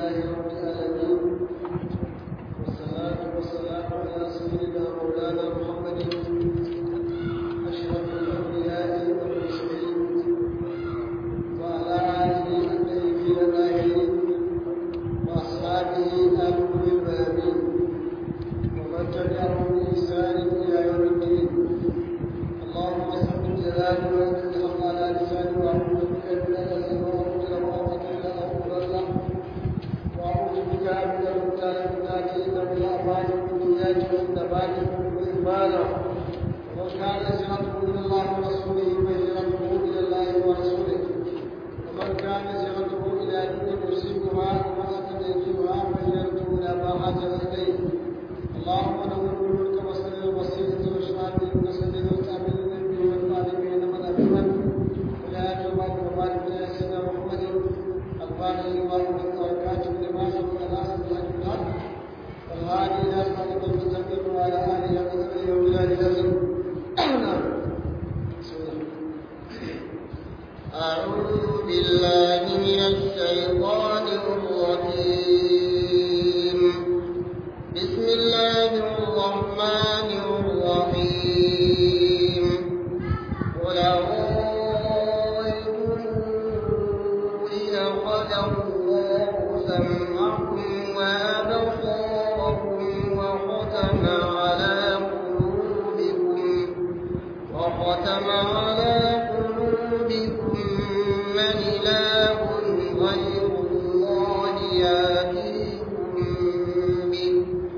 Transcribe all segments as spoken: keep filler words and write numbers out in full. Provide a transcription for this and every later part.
لله رب العالمين والصلاة والسلام على سيدنا مولانا محمد أشرف الأنبياء والمرسلين وعلى آله الطيبين الطاهرين وأصحابه آل الميامين ومن تبعهم بإحسان إلى يوم الدين. اللهم صل جلاله وأنت الحق على لساني وأعوذ بك من الأذى وأعوذ بك إلى أقول الله وأعوذ بك من المختال المختال إنه الأعمال بالنيات والنبات والإيمان. ومن كان هجرته إلى الله ورسوله فهجرته إلى الله ورسوله ومن كان هجرته إلى دين يصيبها وامرأة ينكحها فهجرته إلى ما هاجر إليه. اللهم نور الملك وصل الوسيلة واشفع به وسدد وتأمين النبي والظالمين من أبيمن ولا يجمعك وبارك يا سيدنا محمد الفاتح لما أمرت والكاتب لما سبق ناصر الحق بالحق والهادي إلى صراط المستقيم وعلى آله وصحبه وبلاد الأزل. أعوذ بالله من الشيطان الرجيم. بسم الله الرحمن الرحيم. قل أرأيتم إن أخذ الله سمعكم وأبصاركم وختم على قلوبكم وختم على قلوبكم من إله غير الله يأتيكم به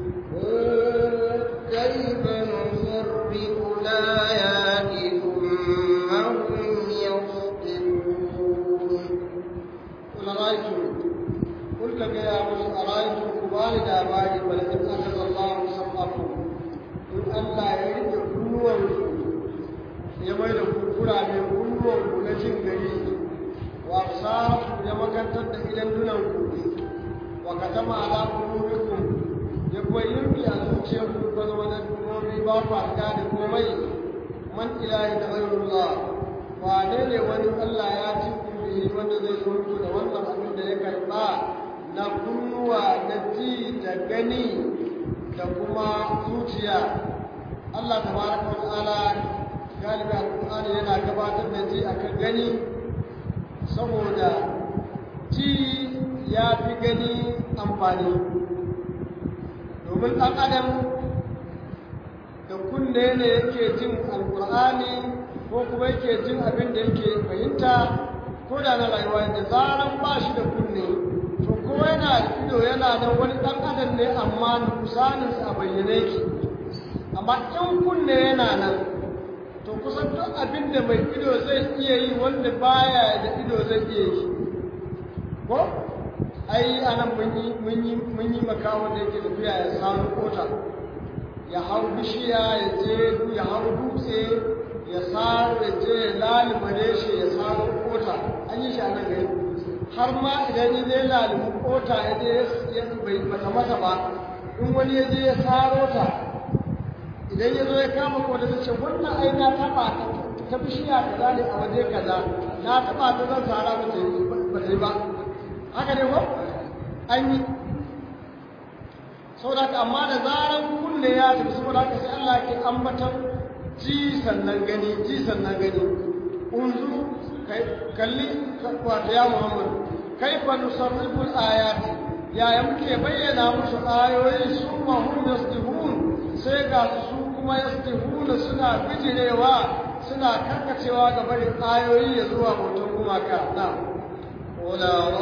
كيف نصرف الآيات ثم هم يصدقون. قل أرأيتم قل لك يا موسى أرأيتم كبار الآباء ولئن أخذ الله سمعكم إن ألا يرد كلوانكم يميل كفرا من كلوانكم نجم غريب وأبصاركم يمكنتد إلى دونكم وكتم على قلوبكم يبقى يمكي أن تشيكم فزونا الدنوبي بابا كان كومي من إله غير الله وعنين وني الله ياتيكم به wanda zai zo muku da wannan abin da ya karba na kunnuwa da ji da gani da kuma zuciya. Allah tabaraka wa ta'ala galibi alqur'ani yana gabatar da ji akan gani saboda ji ya fi gani amfani domin ɗan adam da kunne ne yake jin alqur'ani ko kuma yake jin abin da yake fahimta ko da na rayuwa da zaran ba shi da kunne to ko yana da ido yana da wani ɗan adam ne amma nukusaninsa a bayyane ki amma in kunne yana nan to kusan duk abin da mai ido zai iya yi wanda baya da ido zai iya yi ko ai anan mun yi mun yi mun yi makawo da yake tafiya ya samu kota ya hau bishiya ya je ya hau dutse ya samu ya je ya lalibare shi ya samu kota an yi shi a nan gari har ma idan ya je lalibu kota ya je ya bai mata mata ba in wani ya je ya saro ta idan ya zo ya kama kota ta ce wannan ai na taba ta bishiya kaza ne a waje kaza na taba ta zan sara ba ta yi ba ta yi ba haka ne ko an yi saboda amma da zaran kunne ya tafi saboda haka sai Allah ke ambatan ji sannan gani ji sannan gani unzu kalli wato ya Muhammad kaifa nusarrifu al-ayati ya muke bayyana musu ayoyi su ma hum yastihun sai ga su kuma yastihun suna bijirewa suna karkacewa ga barin ayoyi ya zuwa hoton gumaka na قل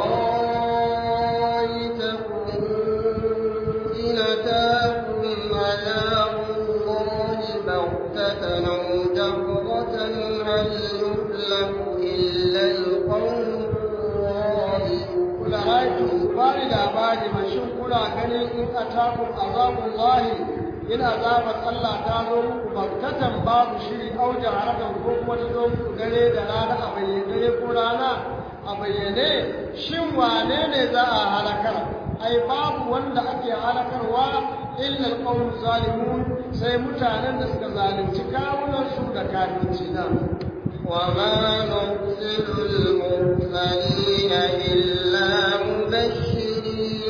أرأيتكم إن أتاكم عذاب الله بغتة أو جهرة هل يهلك إلا القوم الظالمون. قل أرأيتم كفار العباد من شكر كني إن أتاكم عذاب الله إن عذاب الله تعالوا بغتة باب شيء أو جهرة حكم تزوم غني دلانا أبيني قرانا أبيني شن wane ne za a halakar ai babu wanda ake halakarwa illa alqawm zalimun sai mutanen da suka zalunci kawunan su da kafirci na وما نرسل المرسلين إلا مبشرين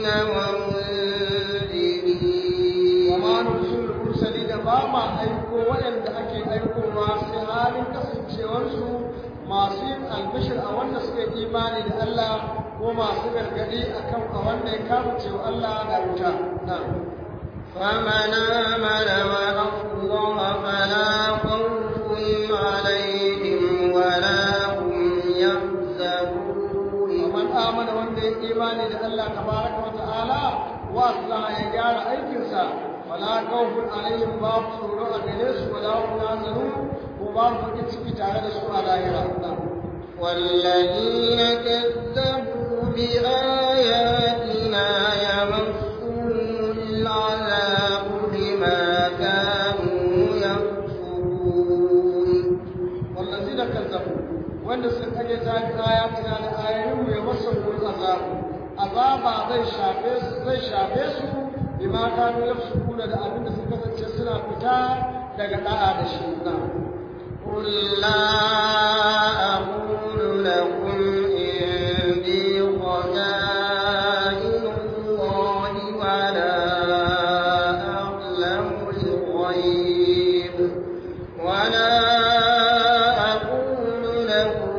wanda suka imani da Allah ko masu gargadi akan a wanda ya kafirce wa Allah da wuta na'am فمن آمن وأصلح فلا خوف عليهم ولا هم يحزنون ومن آمن وأن إيمان الله تبارك وتعالى وأصلح يجعل أيكنسا فلا خوف عليهم باب سورة أجلس ولا هم يحزنون وباب فكتك تعالى سؤال آخر والذين كذبوا بآياتنا يمسهم العذاب بما كانوا يكفرون والذين كذبوا وأن سنتجد آياتنا لآيهم يمسهم العذاب عذاب زي شافيس زي شافيس بما كانوا يفسقون da abin da suka kasance suna fita daga da'a da shi na قل لا أقول لكم عندي خزائن الله ولا أعلم الغيب ولا أقول لكم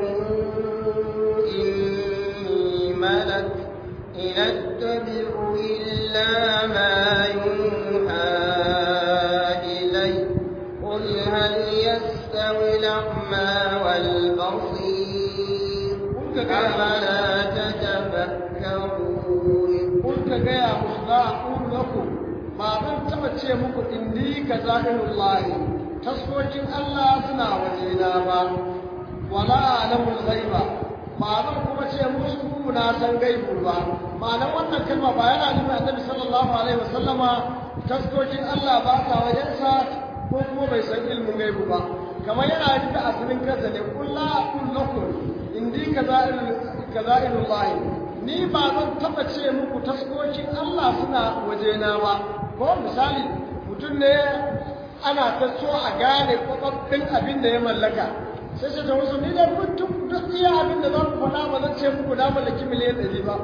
إني ملك إن أتبع إلا ما يوحى إلي قل هل يستوي الأعمى والبصير أفلا تتفكرون قل كجاء لا أقول لكم ما بن تبتشي مكو إني كزائن الله تسكوكين الله سنا وجينا با ولا أعلم الغيب ما بن كما تشي مسكو ناسا غيب با ما نم wannan kalma ba yana nufin Annabi sallallahu alaihi wasallama taskokin Allah ba ta wajensa ko kuma bai san ilmin gaibu ba kamar yana nufin asirin kansa ne kullu aqul lakum indi kaza'ilullah ni ba zan taba ce muku taskokin Allah suna wajena ba ko misali mutum ne ana ta so a gane kwakwabin abin da ya mallaka sai sai ta wasu ni da mutum duk iya abin da zan faɗa ba zan ce muku na mallaki miliyan ɗari ba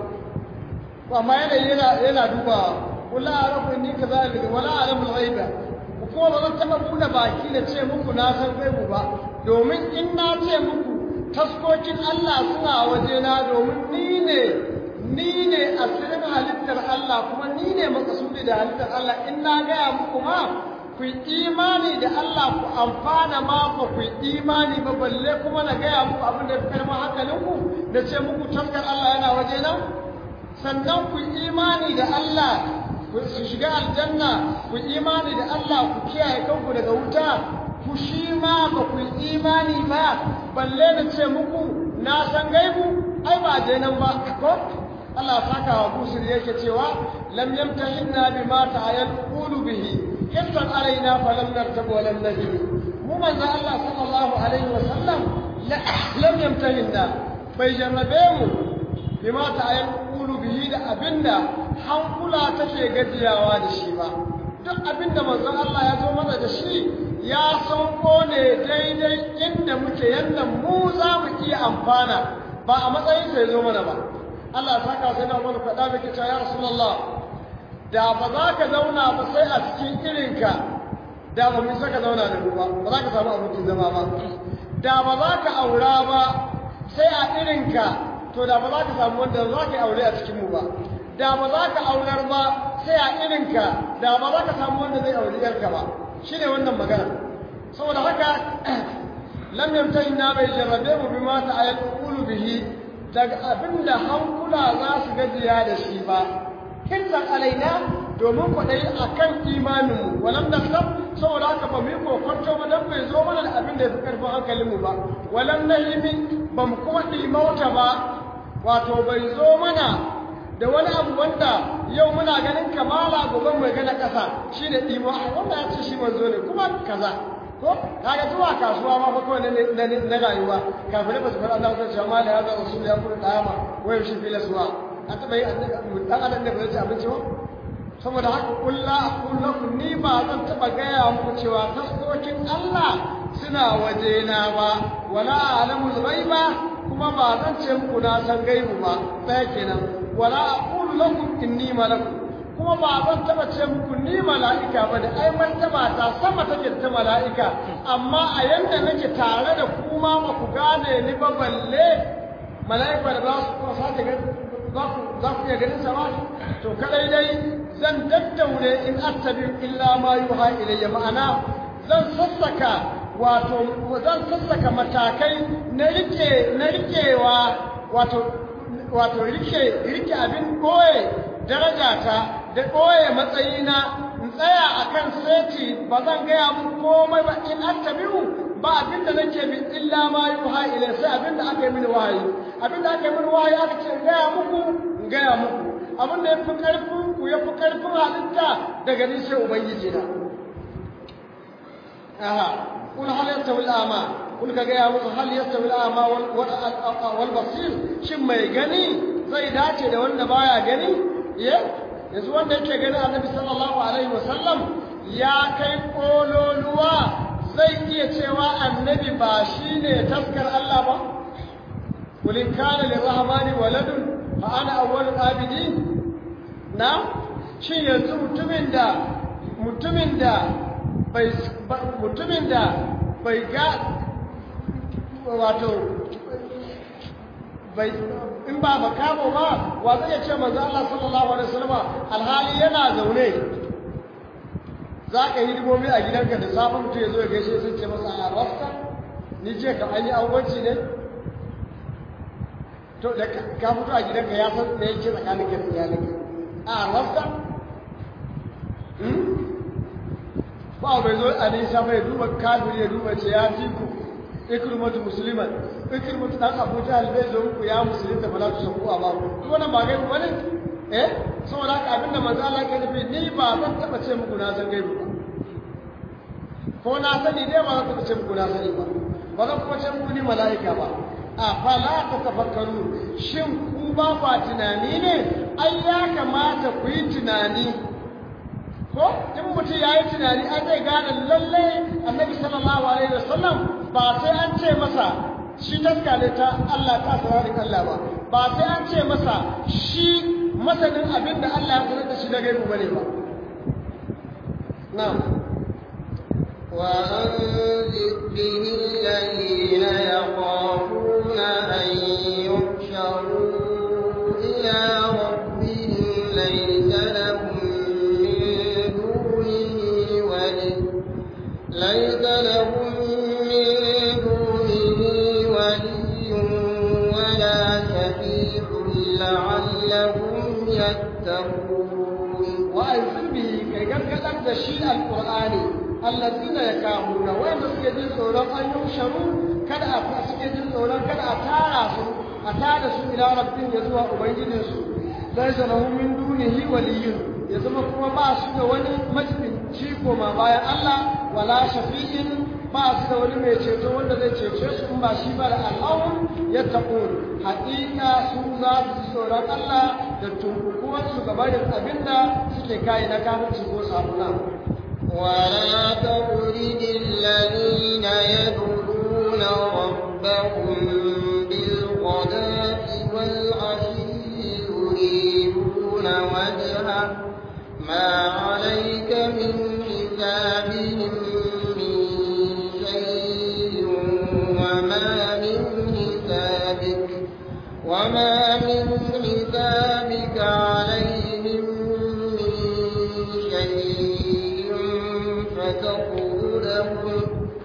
amma yana yana dubawa kullu a'lamu inni kaza'ilullah wala a'lamu al-ghaiba kuma ba zan taɓa buɗe baki da ce muku na san gaibu ba domin in na ce muku taskokin Allah suna wajena domin ni ne ni ne asirin halittar Allah kuma ni ne makasudi da halittar Allah in na gaya muku ma ku yi imani da Allah ku amfana ma ba ku yi imani ba balle kuma na gaya muku abin da ya fi karfin hankalinku da ce muku taskar Allah yana wajena sannan ku yi imani da Allah ku shiga aljanna ku imani da Allah ku kiyaye kanku daga wuta ku shi ma ba ku imani ba balle da ce muku na san gaibu ai ba je nan ba ko Allah saka wa busir yake cewa lam yamtahinna bima ta'ayal qulu bihi hiftan alaina falam nartab wa lam nahi mu manzo Allah sallallahu alaihi wasallam lam yamtahinna bai jarrabe mu bima ta'ayal qulu bihi da abinda hankula take gajiyawa da shi ba duk abinda manzon Allah ya zo mana da shi ya sauko ne daidai inda muke yanda mu za mu iya amfana ba a matsayin sai zo mana ba Allah ya saka sai na mana faɗa miki cewa ya Rasulullah da ba za ka zauna ba sai a cikin irinka da ba mu saka zauna da ku ba ba za ka samu abokin zama ba da ba za ka aura ba sai a irinka to da ba za ka samu wanda za ka yi aure a cikin mu ba da ba za ka aurar ba sai a irinka da ba za ka samu wanda zai aure yarka ba shine wannan magana saboda haka lam yamtahinna bai jarrabe mu bima ta'ayal qulu bihi daga abinda hankula za su gajiya da shi ba kinsan alaina domin kwaɗayi a kan imaninmu walam da sab saboda haka ba mu yi kokonto ba don bai zo mana da abin da ya fi ƙarfin hankalinmu ba walam nahimin ba mu kuma ɗimauta ba wato bai zo mana da wani abu wanda yau muna ganin kamala gobe mai gana ƙasa shi ne ɗimo a wanda ya ce shi manzo ne kuma kaza ko kaga zuwa kasuwa ma fa kawai na rayuwa kafin ba su fara Allah ta ce ma da ya zama su ya kula dama wai shi fila suwa a taɓa yi ɗan adam da ba zai ci abinci ba saboda haka kulla kullakum ni ba zan taɓa gaya muku cewa taskokin Allah suna wajena ba wala alamul ghaiba kuma ba zan ce muku na san gaibu ba ɗaya kenan wala aqulu lakum inni malak kuma ba zan taɓa ce muku ni mala'ika ba da ai martaba ta sama take ta mala'ika amma a yanda nake tare da kuma ba ku gane ni ba balle mala'ika da ba su kuma sake ga za ku za ku iya ganin sa ba to kadai dai zan daddaure in attabi illa ma yuha ilayya ma'ana zan sassaka wato zan sassaka matakai na rike na rikewa wato wato rike rike abin koye darajata da koye matsayina in tsaya akan seti ba zan gaya muku komai ba in attabi'u ba abin da nake bi illa ma yuha ilayya sai abin da aka yi mini wahayi abin da aka yi mini wahayi aka ce gaya muku in gaya muku abin da ya fi karfin ku ya fi karfin halitta daga ni sai ubangiji na aha kul hal yastawi al-ama kul ka gaya muku hal yastawi al-ama wal basir shin mai gani zai dace da wanda baya gani ye yanzu wanda yake gani annabi sallallahu alaihi wasallam ya kai kololuwa zai iya cewa annabi ba shine taskar Allah ba kulin kana lirrahmani waladun fa ana awwalul abidin na shin yanzu mutumin da mutumin da bai mutumin da bai ga wato bai in ba makamo ba wa zai ce manzo Allah sallallahu alaihi wasallam alhali yana zaune za ka yi hidimomi a gidanka da sabon mutum ya zo ya gaishe sun ce masa a rasta ni je ka an yi angwanci ne to da ka fito a gidanka ya san me yake tsakanin ka da iyalinka a rasta ba bai zo a nisa bai duba kafiri ya duba ce ya fi ku ikrimatu musliman ikrimatu dan abu jahal bai zo ku ya musulunta ba za ku san ku a ba ku wannan ba gaibu bane eh saboda haka abinda manzo Allah ya nufi ni ba zan taba ce muku na san gaibu ba ko na sani dai ba zan taba ce muku na sani ba ba zan kuma ce muku ni mala'ika ba a fala ta tafakkaru shin ku ba ba tunani ne ai ya kamata ku yi tunani ko in mutum ya yi tunani an zai gane lalle annabi sallallahu alaihi wasallam ba sai an ce masa shi taska ne ta Allah ta sararin Allah ba ba sai an ce masa shi masanin abin da Allah ya sanar da shi da gaibu bane ba na'am wa anzir bihi alladhina yaqafuna an yuhsharu ila rabbihim laysa lahum min dunihi wali laysa lahum min dunihi waliyyun wala shafi'un la'allahum يتقون وأنزل به كي قدر da shi alqur'ani allazina yakamuna wanda suke jin tsoron an yusharu kada a suke jin tsoron kada a tara su a tada su ila rabbin ya zuwa ubangijin su laysa lahum min dunihi waliyyun ya zama kuma ba su da wani majibinci koma bayan Allah wala shafi'in ba su da wani mai ceto wanda zai cece su in ba shi ba da Allahun ya taƙo haƙiƙa su za su tsoron Allah da tunkukuwarsu ga barin abinda suke kayi na kafirci ko sabuna. ولا تطرد الذين يدعون ربهم بالغداة والعشي يريدون وجهه ما عليك من حسابهم وما من حسابك عليهم من شيء فتطردهم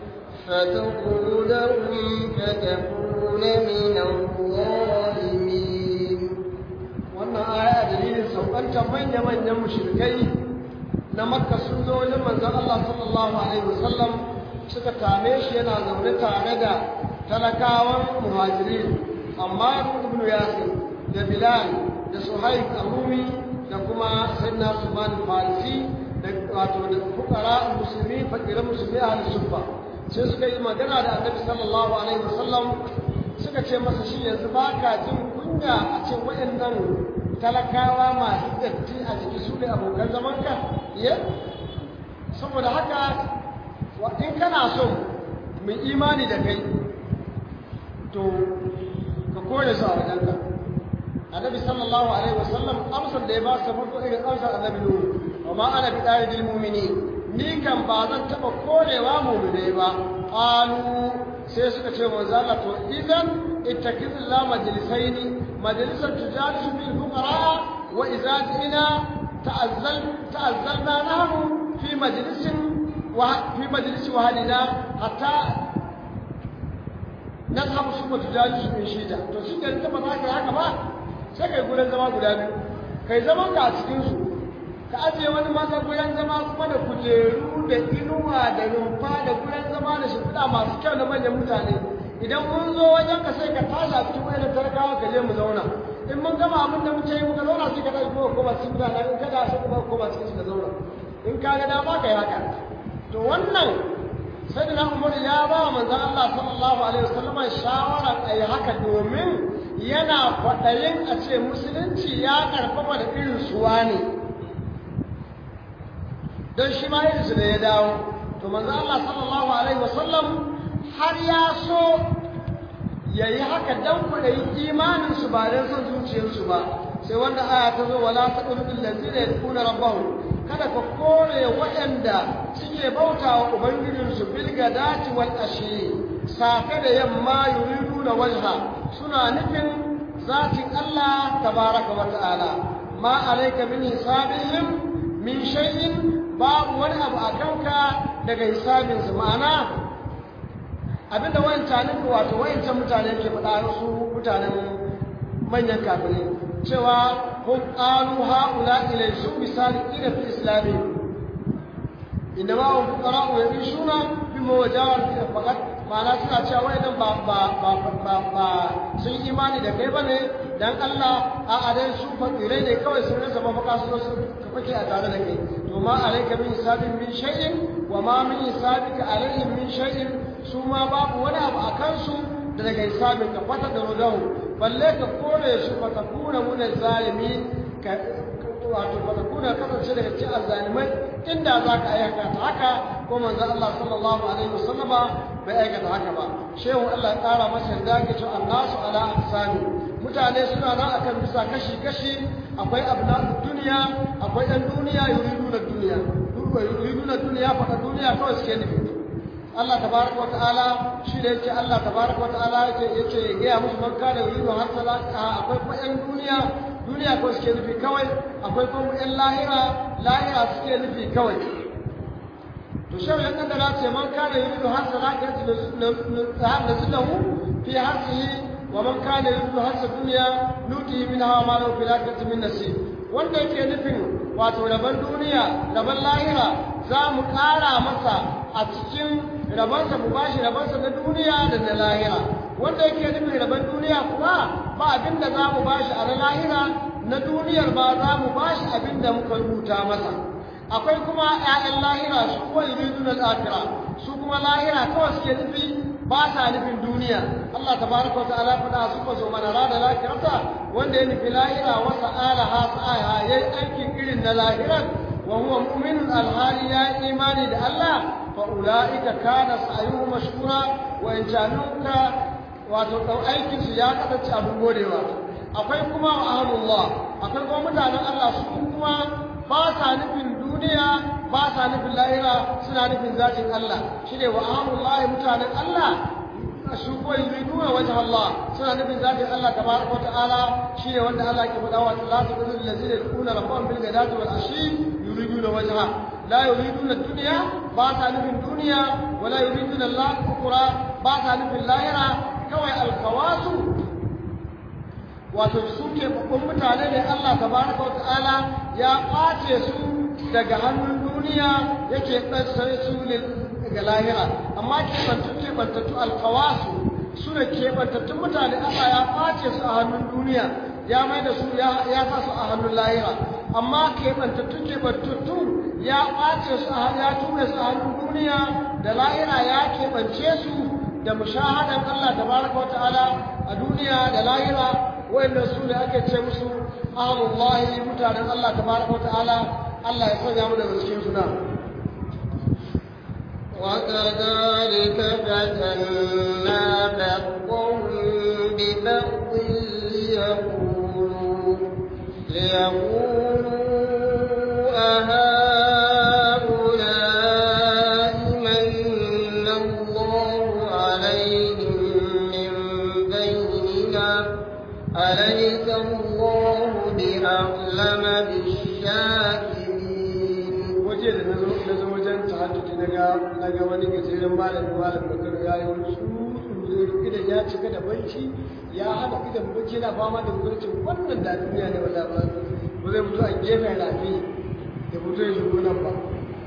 فتطردهم فتكون من الظالمين. wannan aya dalilin saukanta manya-manyan mushrikai na Makka sun zo wajen manzon Allah sallallahu alaihi wasallam suka tame shi yana zaune tare da talakawan muhajirin amma ibn Yasir da Bilal da Suhaib al-Rumi da kuma Sayyidina Usman al-Farisi da wato da fukara musulmi fakiran musulmi a sufa sai suka yi magana da Annabi sallallahu alaihi wasallam suka ce masa shi yanzu baka jin kunya a ce wayannan talakawa masu datti a jiki su ne abokan zamanka ye saboda haka in kana so mu imani da kai to ka kore su a wajenka annabi sallallahu alaihi wasallam amsar da ya ba su farko irin amsar annabi nuhu wa ma ana bi dalil mu'mini ni kan ba zan taba korewa mu'mine ba qalu sai suka ce manzo Allah to idan اتخذ الله مجلسين مجلسا تجالس فيه الفقراء وإذا جئنا تأذل تأذلنا نحن في مجلس في مجلس وهلنا حتى نذهب ثم تجالس من شيدا to shi ke ta ba za ka haka ba sai kai gudan zama guda biyu kai zaman ka a cikin su ka ajiye wani masa gudan zama kuma da kujeru da inuwa da rumfa da gudan zama da shimfiɗa masu kyau na manyan mutane idan mun zo wajen ka sai ka tashi a cikin wayan tarkawa ka je mu zauna in mun gama abin da muke yi muka zauna sai ka tashi kuma koma cikin mutane in ka da sai kuma koma cikin su ka zauna in ka ga dama ka yi haka to wannan sai da Umar ya ba wa manzon Allah sallallahu alaihi wasallam shawara ai haka domin yana kwadayin a ce musulunci ya karfafa da irin suwa ne don shi ma irin su da ya dawo to manzon Allah sallallahu alaihi wasallam har ya so yayi haka dan kwadayin imanin su ba dan son zuciyarsu ba sai wanda aya ta zo wala taqulul ladina yakuna rabbahum kada ka kore waɗanda suke bauta wa Ubangijinsu bilgadati wal ashi safe da yamma yuriduna wajha suna nufin zatin Allah tabaraka wa ta'ala ma alayka min hisabihim min shay'in babu wani abu a kanka daga hisabin su ma'ana abinda wayancan wato wayancan mutane ke faɗa su mutanen manyan kafirai cewa هم قالوا هؤلاء ليسوا بسالكين في الإسلام إنما هم فقراء يعيشون بموجار فقط ma'ana suna cewa wayannan ba ba ba ba ba sun imani da kai bane dan Allah a adan su fakirai ne kawai sun rasa mafaka su su fake a tare da kai to ma alayka min hisabin min shay'in wa ma min hisabika alayhim min shay'in su ma babu wani abu akan su da daga hisabin ka fata da rodahu balle ka kore su fata kuna mun zalimi ka wato fata kuna kasance daga cikin azzalimai inda zaka ayyaka ta haka ko manzo Allah sallallahu alaihi wasallama bai aikata haka ba shehu Allah ya kara masa da ke cewa annasu ala aqsami mutane suna nan akan bisa kashi kashi akwai abna duniya akwai dan duniya yuriduna duniya yuriduna duniya fa duniya kawai suke nufi Allah tabaraka wa ta'ala shi da yake Allah tabaraka wa ta'ala yake yake ga musu man kana yuridu hasala akwai kuma yan duniya duniya kawai suke nufi kawai akwai kuma yan lahira lahira suke nufi kawai to shi ya kaddara ce man kana yuridu hasala ya nazilahu fi hasihi wa man kana yuridu hasal dunya nutihi minha ma lahu fil akhirati min nasib wanda yake nufin wato raban duniya raban lahira za mu kara masa a cikin rabansa mu bashi rabansa na duniya da na lahira wanda yake nufin raban duniya kuma ba abinda za mu bashi a na lahira na duniyar ba za mu bashi abinda muka rubuta masa akwai kuma ƴaƴan lahira su kuma yuridun al-akhirah su kuma lahira kawai suke nufi ba sa nufin duniya Allah tabaraka wa ta'ala fada su ko zo mana rada lahirata wanda ya nufi lahira wa sa'alaha sa'a yayi aikin irin na lahiran wa huwa mu'minun al-hali ya imani da Allah fa ulaika kana sa'yuhum mashkura wa in januka wato dau aikin su ya kasance abin godewa akwai kuma ahlullah akwai kuma mutanen Allah su kuma ba sa nufin duniya ba sa nufin lahira suna nufin zatin Allah shine wa ahlullah mutanen Allah su ko yuriduna wajha Allah suna nufin zatin Allah tabaraka wa ta'ala shine wanda Allah ke faɗa wa la tudul ladina yakuna rabbahum bil ghadati wal ashi yuriduna wajha la yuriduna dunya ba sa nufin duniya wala yuriduna Allah ukhra ba sa nufin lahira kawai alkawasu wato su ke babban mutane ne Allah tabaraka wa ta'ala ya kwace su daga hannun duniya yake tsare su ne daga lahira amma ke bantattu bantattu alkawasu su ne ke bantattun mutane Allah ya kwace su a hannun duniya ya mai da su ya ya sa su a hannun lahira amma ke bantattu ke bantattu ya kwace su a ya ture su a hannun duniya da lahira ya ke bance su da mushahadan Allah tabaraka wa ta'ala a duniya da lahira wanda su ne ake ce musu ahlullahi mutanen Allah tabaraka wa ta'ala Allah ya sanya mu daga cikin su na وكذلك فتنا بعضهم ببعض ليقولوا ليقولوا أهؤلاء من الله عليهم من بيننا أعلم بالشاكرين. waje da na zo wajen tahajjudi na ga wani gajeren malami malam bakar ya yi wani tsutsu idan ya cika da banci ya haɗa idan banci na fama da gurcin wannan da duniya ne wanda ba ba zai mutu a gefen rafi da mutu ya shigo nan ba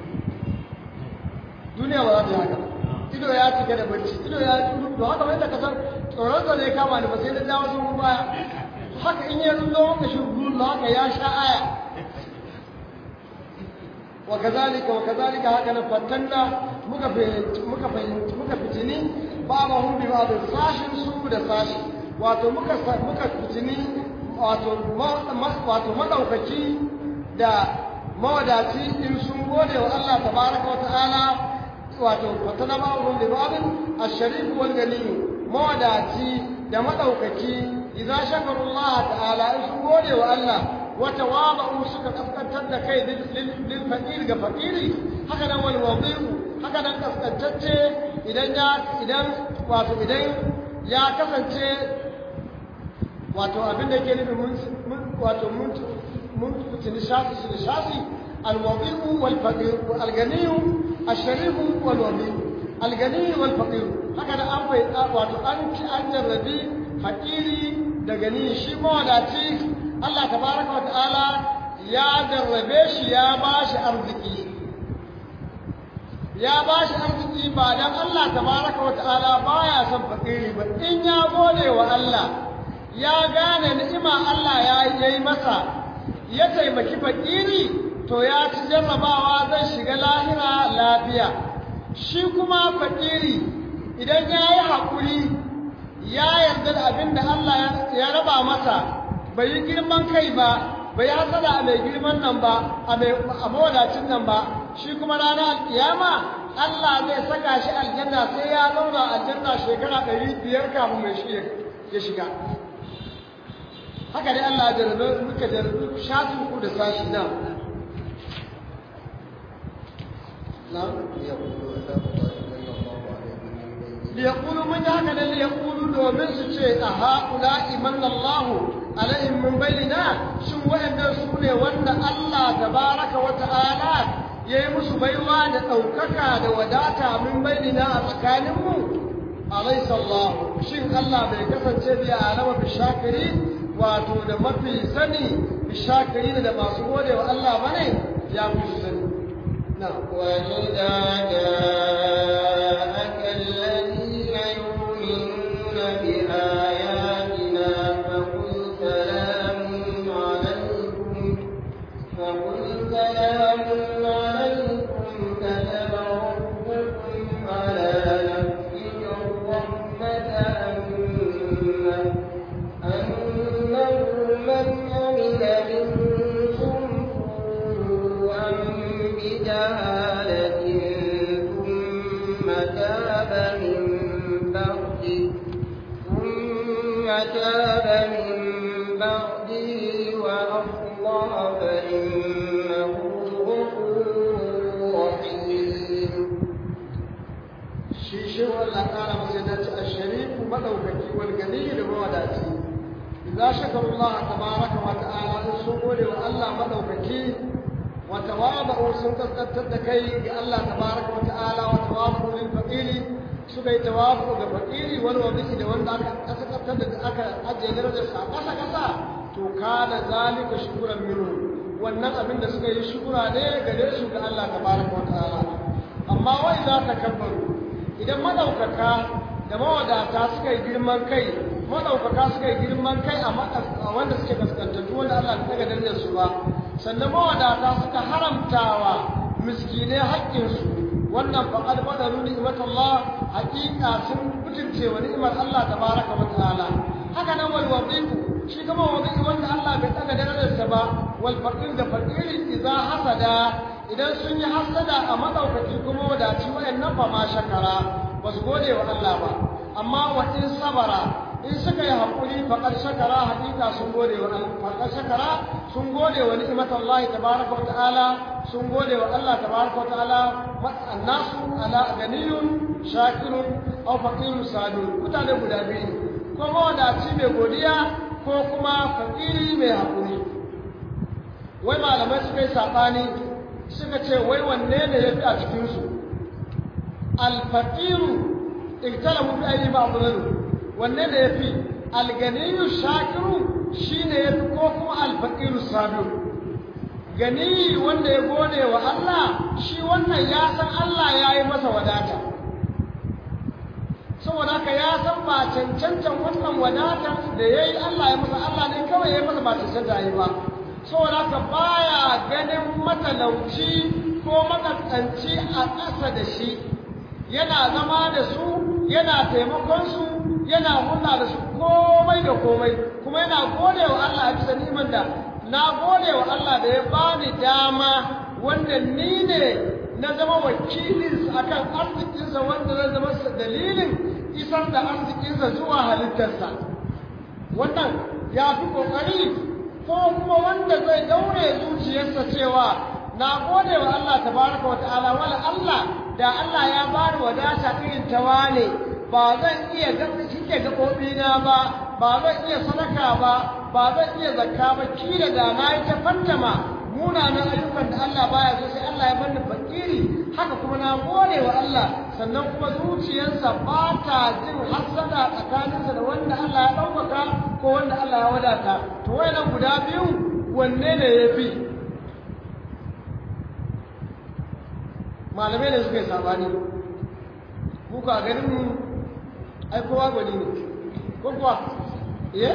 duniya ba za ta yi haka ido ya cika da banci ido ya tsuru ba haka wanda ka san tsoron sa ne kama da ba sai da dawo sun baya haka in ya rulo ka shigo haka ya sha aya وكذلك وكذلك هكذا فتنا muka fitini ba'dahum bi ba'd sashin su da sashi wato muka muka fitini wato wato madaukaki da mawadaci in sun gode wa Allah tabaraka wa ta'ala wato fatana ba'dahum bi ba'd ash-sharif wal ghani mawadaci da madaukaki idza shakaru Allah ta'ala in sun gode wa Allah وتواضعوا suka kaskantar da kai lil faqir ga faqiri haka nan wal wadi'u haka nan kaskantacce idan ya idan wato idan ya kasance wato abin da yake nufi mun wato mun mun fitin shafi su shafi al wadi'u wal faqir al ganiyu al sharifu wal wadi'u al ganiyu wal faqir haka nan an bai wato an an jarrabi faqiri da gani shi mawadaci Allah tabaraka wa ta'ala ya jarrabe shi ya bashi arziki ya bashi arziki ba dan Allah tabaraka wa ta'ala baya son fakiri ba in ya gode wa Allah ya gane ni'ima Allah ya yi masa ya taimaki fakiri to ya ci jarrabawa zai shiga lahira lafiya shi kuma fakiri idan ya yi haƙuri ya yarda da abin da Allah ya raba masa bai yi girman kai ba bai hasada a mai girman nan ba a mawadacin nan ba shi kuma ranar kiyama Allah zai saka shi aljanna sai ya zauna aljanna shekara ɗari biyar kafin mai shi ya shiga haka dai Allah ya jarabe muka jarabe shafin ku da sashi na liyaqulu mun haka da liyaqulu domin su ce a haula imanna Allahu alaihim min bainina shin wayannan su ne wanda Allah tabaraka wa ta'ala yayi musu baiwa da daukaka da wadata min bainina a tsakanin mu alaysa Allah shin Allah bai kasance bi alama bi shakiri wato da mafi sani bi shakiri da masu gode wa Allah bane ya fi sani na wa ja'aka alladhina yu'minuna bi ayatina faqul سلام عليكم كتب ربكم على نفسه الرحمة أنه من عمل منكم سوءا بجهالة ثم تاب من بعده ثم تاب من بعده وأصلح فإنه shi Allah ta'ala masallati ash-sharif madaukaki wal gani da mawadaci idza shakara Allah tabaaraka wa ta'ala sun gode wa Allah madaukaki wa tawadu sun kaskantar da kai ga Allah tabaaraka wa ta'ala wa tawadu lil faqiri suka yi tawadu ga faqiri wal wadi da wanda aka kaskantar da aka ajiye darajar sa kasa kasa to kana zalika shukran minhu wannan abin da suka yi shukura ne gare su ga Allah tabaaraka wa ta'ala amma wa idza takabbaru idan madaukaka da mawadata suka yi girman kai madaukaka suka yi girman kai a wanda suke kaskantattu wanda Allah ya daga darajar su ba sannan mawadata suka haramtawa miskinai haƙƙinsu wannan faqad badaru ni'matullah haqiqa sun mutunce wa ni'mar Allah tabaraka wa ta'ala haka nan wal wadiqu shi kuma wadiqu wanda Allah bai daga darajar sa ba wal faqir da faqiri idza hasada idan sun yi hasada a madaukaki kuma wadaci wayannan fa ma shakara ba su gode wa Allah ba amma wa in sabara in suka yi hakuri faqad shakara hakika sun gode wa Allah faqad shakara sun gode wa ni'matullahi tabaraka wa ta'ala sun gode wa Allah tabaraka wa ta'ala annasu ala ganiyun shakirun aw faqirun sadun mutane guda biyu ko mawadaci mai godiya ko kuma fakiri mai hakuri wai malamai suka yi sabani suka ce wai wanne ne yafi a cikin su al-faqiru iktalamu bi ayyi ba'dhum wanne ne yafi al-ganiyyu shakiru shine yafi ko kuma al-faqiru sabiru gani wanda ya gode wa Allah shi wannan ya san Allah ya yi masa wadata saboda haka ya san ba cancancan wannan wadatar da ya yi Allah ya masa Allah ne kawai ya yi masa ba cancanta yi ba saboda haka baya ganin matalauci ko makaskanci a ƙasa da shi yana zama da su yana taimakon su yana hulɗa da su komai da komai kuma yana gode wa Allah a bisa ni'imar da na gode wa Allah da ya bani dama wanda ni ne na zama wakilinsa akan arzikinsa wanda zai zama dalilin isar da arzikinsa zuwa halittarsa wannan ya fi ƙoƙari ko kuma wanda zai daure zuciyarsa cewa na gode wa Allah tabaraka wa ta'ala wala Allah da Allah ya bani wadata irin ta wane ba zan iya shike gaɓoɓina ba ba zan iya sadaka ba ba zan iya zakka ba kila da na yi ta fantama munanan ayyukan da Allah baya so sai Allah ya bani fakiri haka kuma na gode wa Allah sannan kuma zuciyarsa ba ta jin hasada tsakaninsa da wanda Allah ya ɗaukaka ko wanda Allah ya wadata to wayannan guda biyu wanne ne ya fi malamai ne suka yi sabani muka ganin mu ai kowa gwani ne ko kuwa eh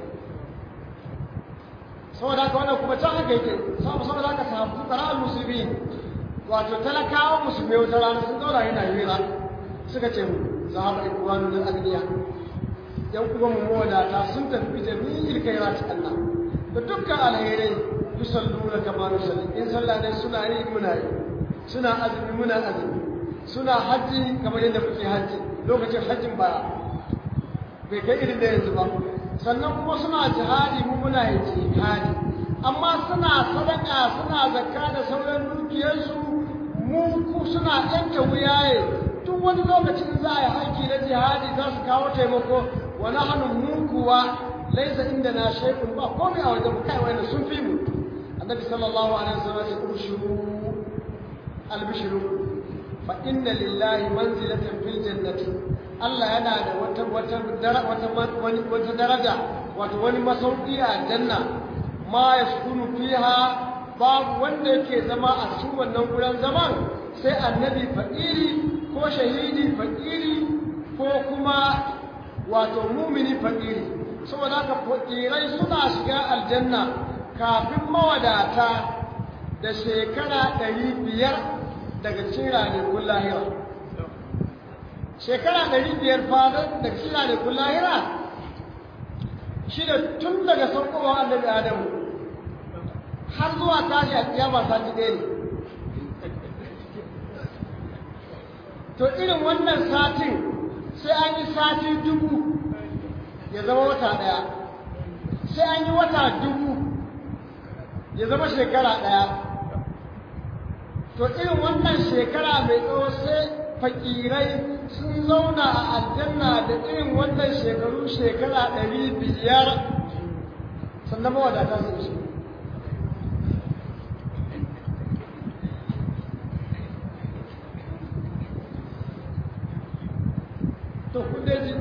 saboda haka wannan kuma can haka yake saboda haka sahabu qara'al muslimin wato talakawan musulmai wata rana sun zauna yana hira suka ce mu sahaba ikwanu lil agniya yan uwan mu mawadata sun tafi jami'il khairat Allah da dukkan alherai yusalluna kama nusalli in sallah ne suna yi muna yi suna azumi muna azumi suna haji kamar yadda kuke haji lokacin hajjin ba bai kai irin da yanzu ba sannan kuma suna jihadi mu muna yin jihadi amma suna sadaka suna zakka da sauran dukiyarsu mu ku suna yanke wuyaye duk wani lokacin za a yi aiki na jihadi za su kawo taimako wa nahnu mu kuwa laisa inda na shaykhun ba komai a wajen kai wanda sun fi mu annabi sallallahu alaihi wasallam ya ushuru albishru fa inna lillahi manzilatan fil jannati Allah yana da wata wata wata wani wata daraja wato wani masauki a janna ma yaskunu fiha babu wanda yake zama a cikin wannan gurin zaman sai annabi fakiri ko shahidi fakiri ko kuma wato mumini fakiri saboda haka fakirai suna shiga aljanna kafin mawadata da shekara ɗari biyar daga cikin ranakun lahira shekara ɗari biyar fadar da cikin ranakun lahira shi da tun daga saukowar annabi adamu har zuwa tashi a kiyama sati ɗaya ne to irin wannan satin sai an yi sati dubu ya zama wata ɗaya sai an yi wata dubu ya zama shekara ɗaya to irin wannan shekara mai tsawo sai fakirai sun zauna a aljanna da irin wannan shekaru shekara ɗari biyar sannan mawadata sun shi to kudeji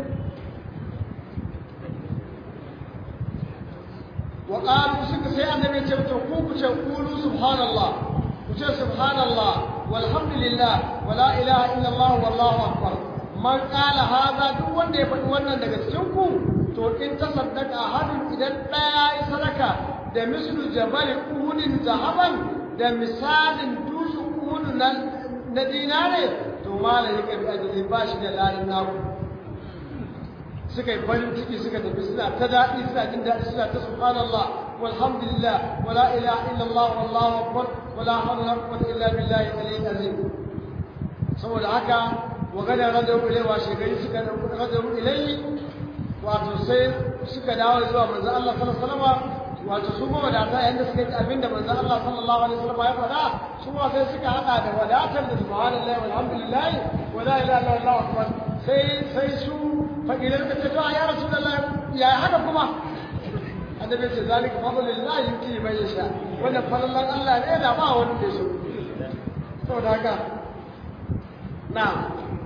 wa qalu suka sai annabi ce to ku ku ce qulu subhanallah ku ce subhanallah walhamdulillah wala ilaha illallah wallahu akbar man qala hadha duk wanda ya faɗi wannan daga cikin ku to in ta saddaka hadin idan daya yi sadaka da mislu jabal uhudin zahaban da misalin dusu uhud na dinare to malai yake bi ajali bashi da lalin naku suka yi farin ciki suka tafi suna ta daɗi suna jin daɗi suna ta subhanallah walhamdulillah wala ilaha illallah wallahu akbar wala hawla wala quwwata illa billahi al-aliyyil azim saboda haka wa gada radu ilai wa shegari suka radu ilai wato sai suka dawo zuwa manzo Allah sallallahu alaihi wasallam wato su ma wadata yanda suka yi abinda manzo Allah sallallahu alaihi wasallam ya faɗa su ma sai suka hada da wadatar da subhanallah walhamdulillah wala ilaha illallah akbar sai sai su fakilan ka ce to ya rasulullah ya haka kuma annabi ce zalika fadlullahi yuti man yasha wannan fadlan Allah ne da ba wani da shi saboda haka na'am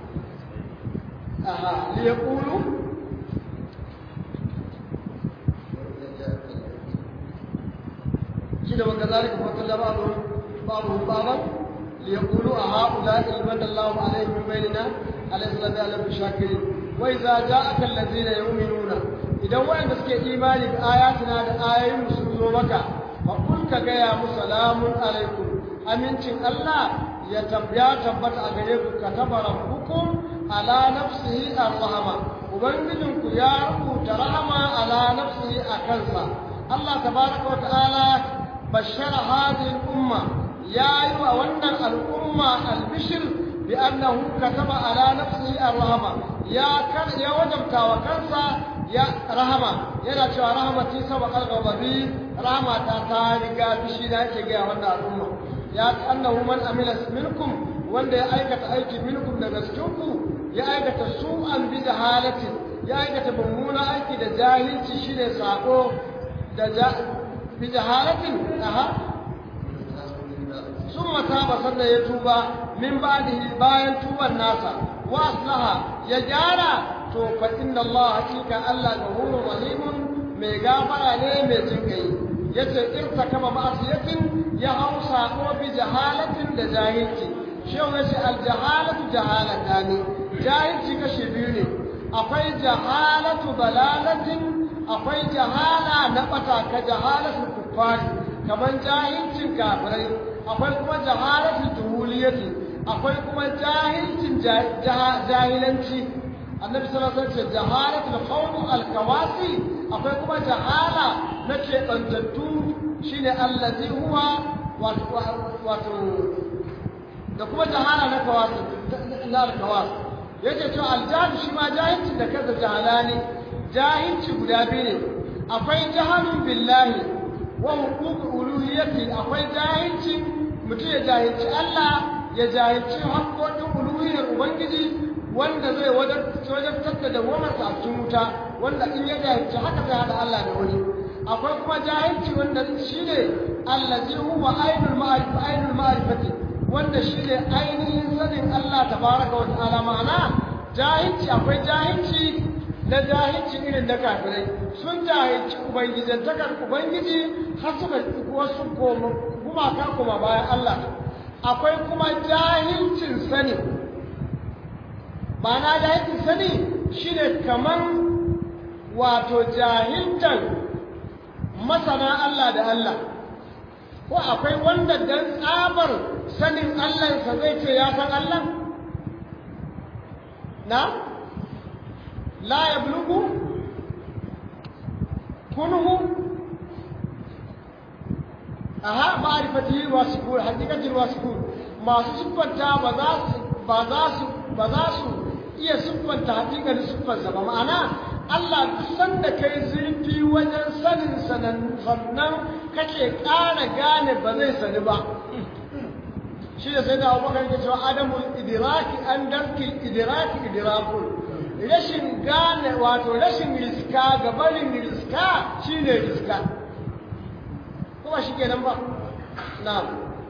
aha li yaqulu kida wa kadhalika fadlan ba'dhum ba'dhum ba'dhan li yaqulu ahaula'i man Allahu alayhim min bainina alayhi salatu shakirin wa idza ja'aka alladhina yu'minuna idan wanda suke imani da ayatina da ayoyin su zo maka fa kul ka ga ya musalamun alaikum amincin Allah ya tabbata tabbata a gare ku kataba rabbukum ala nafsihi arrahma ubangijin ku ya rubuta rahama ala nafsihi akansa Allah tabaraka wa ta'ala bashara hadhihi al-umma ya yi wa wannan al'umma al-bishr bi annahu kataba ala nafsihi arrahma ya kar ya wajabta wa kansa ya rahama yana cewa rahamati sabaqal ghadabi rahmata ta riga bishi da yake ga wannan al'umma ya annahu man amila minkum wanda ya aikata aiki minkum daga cikinku ya aikata su'an bi jahalatin ya aikata mummuna aiki da jahilci shine sako da bi jahalatin aha summa taba sannan ya tuba min ba'dihi bayan tuban nasa wa aslaha ya gyara to fa inna Allah hakika Allah ghafurur rahimun mai gafara ne mai jinkai yace irtakaba ma'asiyatin ya hausa ko bi jahalatin da jahilci shi yace al jahalatu jahalatani jahilci kashi biyu ne akwai jahalatu balalatin akwai jahala na bata ka jahalatu kuffari kaman jahilcin kafirai akwai kuma jahalatu tuhuliyati akwai kuma jahilcin jahilanci annabi sallallahu alaihi wasallam jahalatul qawm al-kawasi akwai kuma jahala na kebantattu shine allazi huwa wato da kuma jahala na kawasi na al-kawasi yake cewa al-jahl shi ma jahilci da kaza jahalani jahilci guda biyu ne akwai jahalun billahi wa huquq uluhiyyati akwai jahilci mutum ya jahilci Allah ya jahilci haƙƙoƙin uluhiyyar ubangiji wanda zai wajabtar da dawomarsa a cikin wuta wanda in ya jahilci haka zai hada Allah da wani akwai kuma jahilci wanda shine allazi huwa ainul ma'rifa ainul ma'rifati wanda shine ainihin sanin Allah tabaraka wa ta'ala ma'ana jahilci akwai jahilci na jahilci irin na kafirai sun jahilci ubangijantakar ubangiji har suka wasu gumaka kuma bayan Allah akwai kuma jahilcin sani ba na jahilcin sani shine kaman wato jahiltan masana Allah da Allah ko akwai wanda dan tsabar sanin Allah sa zai ce ya san Allah na la yablugu kunhu aha ma'rifatihi wa sukun hakikatin wa sukun masu siffanta ba za su ba za su ba za su iya siffanta hakikatin siffarsa ba ma'ana Allah san da kai zurfi wajen sanin sannan kake ƙara gane ba zai sani ba shi da sai da abubakar ke cewa adamul idiraki an darki idiraki idirakun rashin gane wato rashin riska ga barin riska shine riska kuma shi kenan ba na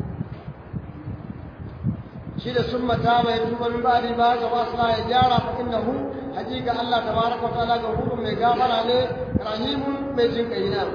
shi da sun mata mai tuba min ba'di ba ga wasu ya gyara fa innahu hakika Allah tabaraka wa ta'ala ga hukun mai gafara ne rahimun mai jin kai na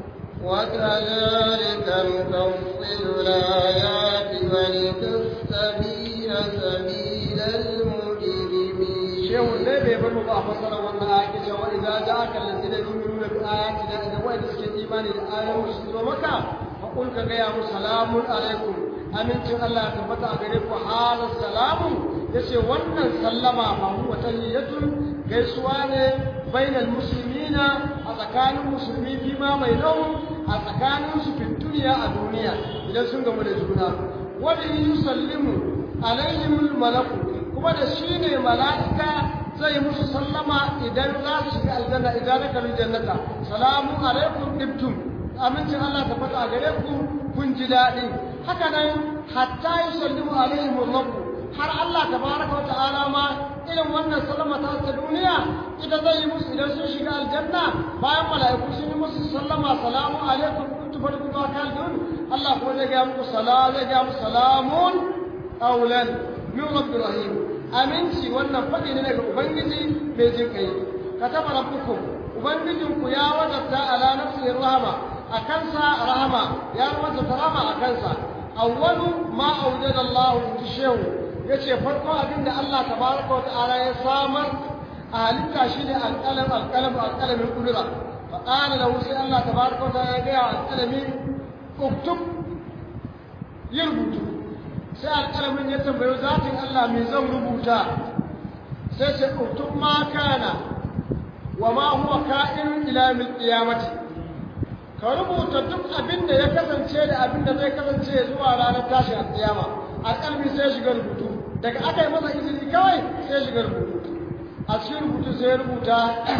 وكذلك نفصل الآيات ولتستبين سبيل المجرمين شيخ النبي بن الله فصل والآيات وإذا جاءك الذين يؤمنون بآياتنا إذا وإذ سكت إيمان الآية وسلوا مكة فقل كيا سلام عليكم أمنتم الله تبتع عليكم هذا السلام يسي ونن سلم فهو تهية gaisuwa ne bainal muslimina a tsakanin musulmi fi ma bainahum a tsakanin su fi duniya a duniya idan sun gamu da juna wa bi yusallimu alaihimul malaku kuma da shine mala'ika zai musu sallama idan za su shiga aljanna idan ka kalli jannata salamu alaikum ibtum amincin Allah ta fata a gare ku kun ji dadi haka nan hatta yusallimu alaihimul malaku har Allah tabaraka wa ta'ala ma irin wannan sallama ta duniya ita zai yi musu idan sun shiga aljanna bayan mala'iku sun yi musu sallama salamu alaikum kuntu farqu ma kalun Allah ko zai ga muku salamu zai ga muku salamun qawlan min rabbir rahim aminci wannan fadi ne daga ubangiji mai jin kai kataba rabbukum ubangijinku ya wajabta ala nafsi rahama akansa rahama ya wajabta rahama akansa awwalu ma awjada Allah tishawu yace farko abinda Allah tabaraka wa ta'ala ya samar a halitta shine alqalam alqalam alqalamin kudura fa qala lahu sai Allah tabaraka wa ta'ala ya ga alqalami uktub yirbutu sai alqalamin ya tambayo zatin Allah me zan rubuta sai sai uktub ma kana wa ma huwa ka'in ila yawmil qiyamati ka rubuta duk abinda ya kasance da abinda zai kasance zuwa ranar tashin alƙiyama alƙalmi sai shiga rubutu daga aka yi masa izini kawai sai shiga rubutu a cikin rubutu sai ya rubuta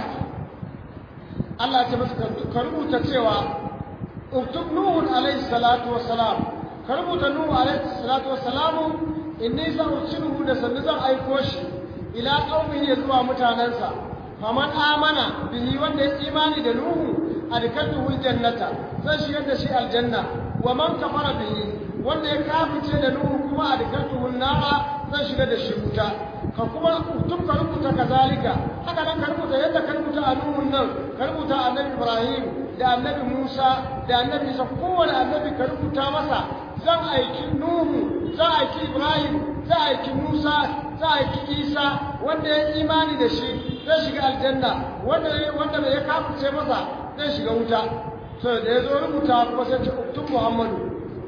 Allah ya ce masa ka rubuta cewa uktub nuhun alaihi salatu wassalam ka rubuta nuhu alaihi salatu wassalamu inni sa'ursiluhu da sannu zan aiko shi ila qaumihi zuwa mutanansa faman amana bihi wanda ya imani da nuhu adkaltuhu aljannata zan shigar da shi aljanna wa man kafara bihi wanda ya kafice da nuhu kuma adkaltuhu an-nara zan shigar da shi wuta ka kuma tun ka rubuta kazalika haka nan ka rubuta yadda ka rubuta a nuhun nan ka rubuta annabi ibrahim da annabi musa da annabi isa kowane annabi ka rubuta masa zan aiki nuhu zan aiki ibrahim zan aiki musa zan aiki isa wanda ya imani da shi zai shiga aljanna wanda wanda ya kafice masa zai shiga wuta to da ya zo rubuta kuma sai ce uktub muhammadu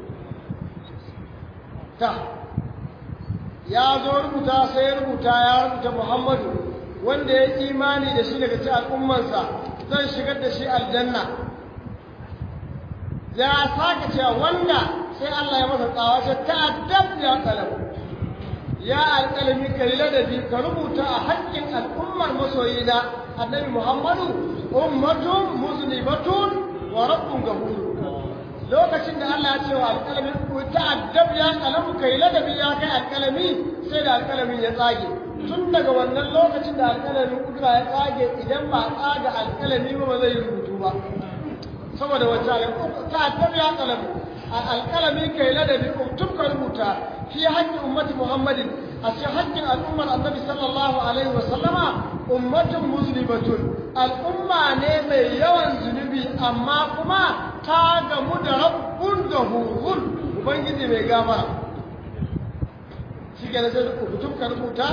ta ya zo rubuta sai ya rubuta ya rubuta muhammadu wanda ya imani da shi daga cikin al'ummarsa zan shigar da shi aljanna ya sake cewa wanda sai Allah ya masa tsawa ce ta'addab ya qalam ya alqalami kai ladabi ka rubuta a haƙƙin al'ummar masoyina annabi muhammadu ummatun muslimatun wa rabbun ghafur lokacin da Allah ya ce wa alqalami ku ta'addab ya qalam kai ladabi ya kai alqalami sai da alqalamin ya tsage tun daga wannan lokacin da alqalamin kudura ya tsage idan ba tsaga alqalami ba zai rubutu ba saboda wacce ta'addab ya qalam alqalami kai ladabi tun ka rubuta fi haƙƙin ummati muhammadin a cikin haƙƙin al'ummar annabi sallallahu alaihi wa sallama ummatun muslimatun al'umma ne mai yawan zunubi amma kuma ta gamu da rabbun gafurun ubangiji mai gafara shi ke da sai uktub ka rubuta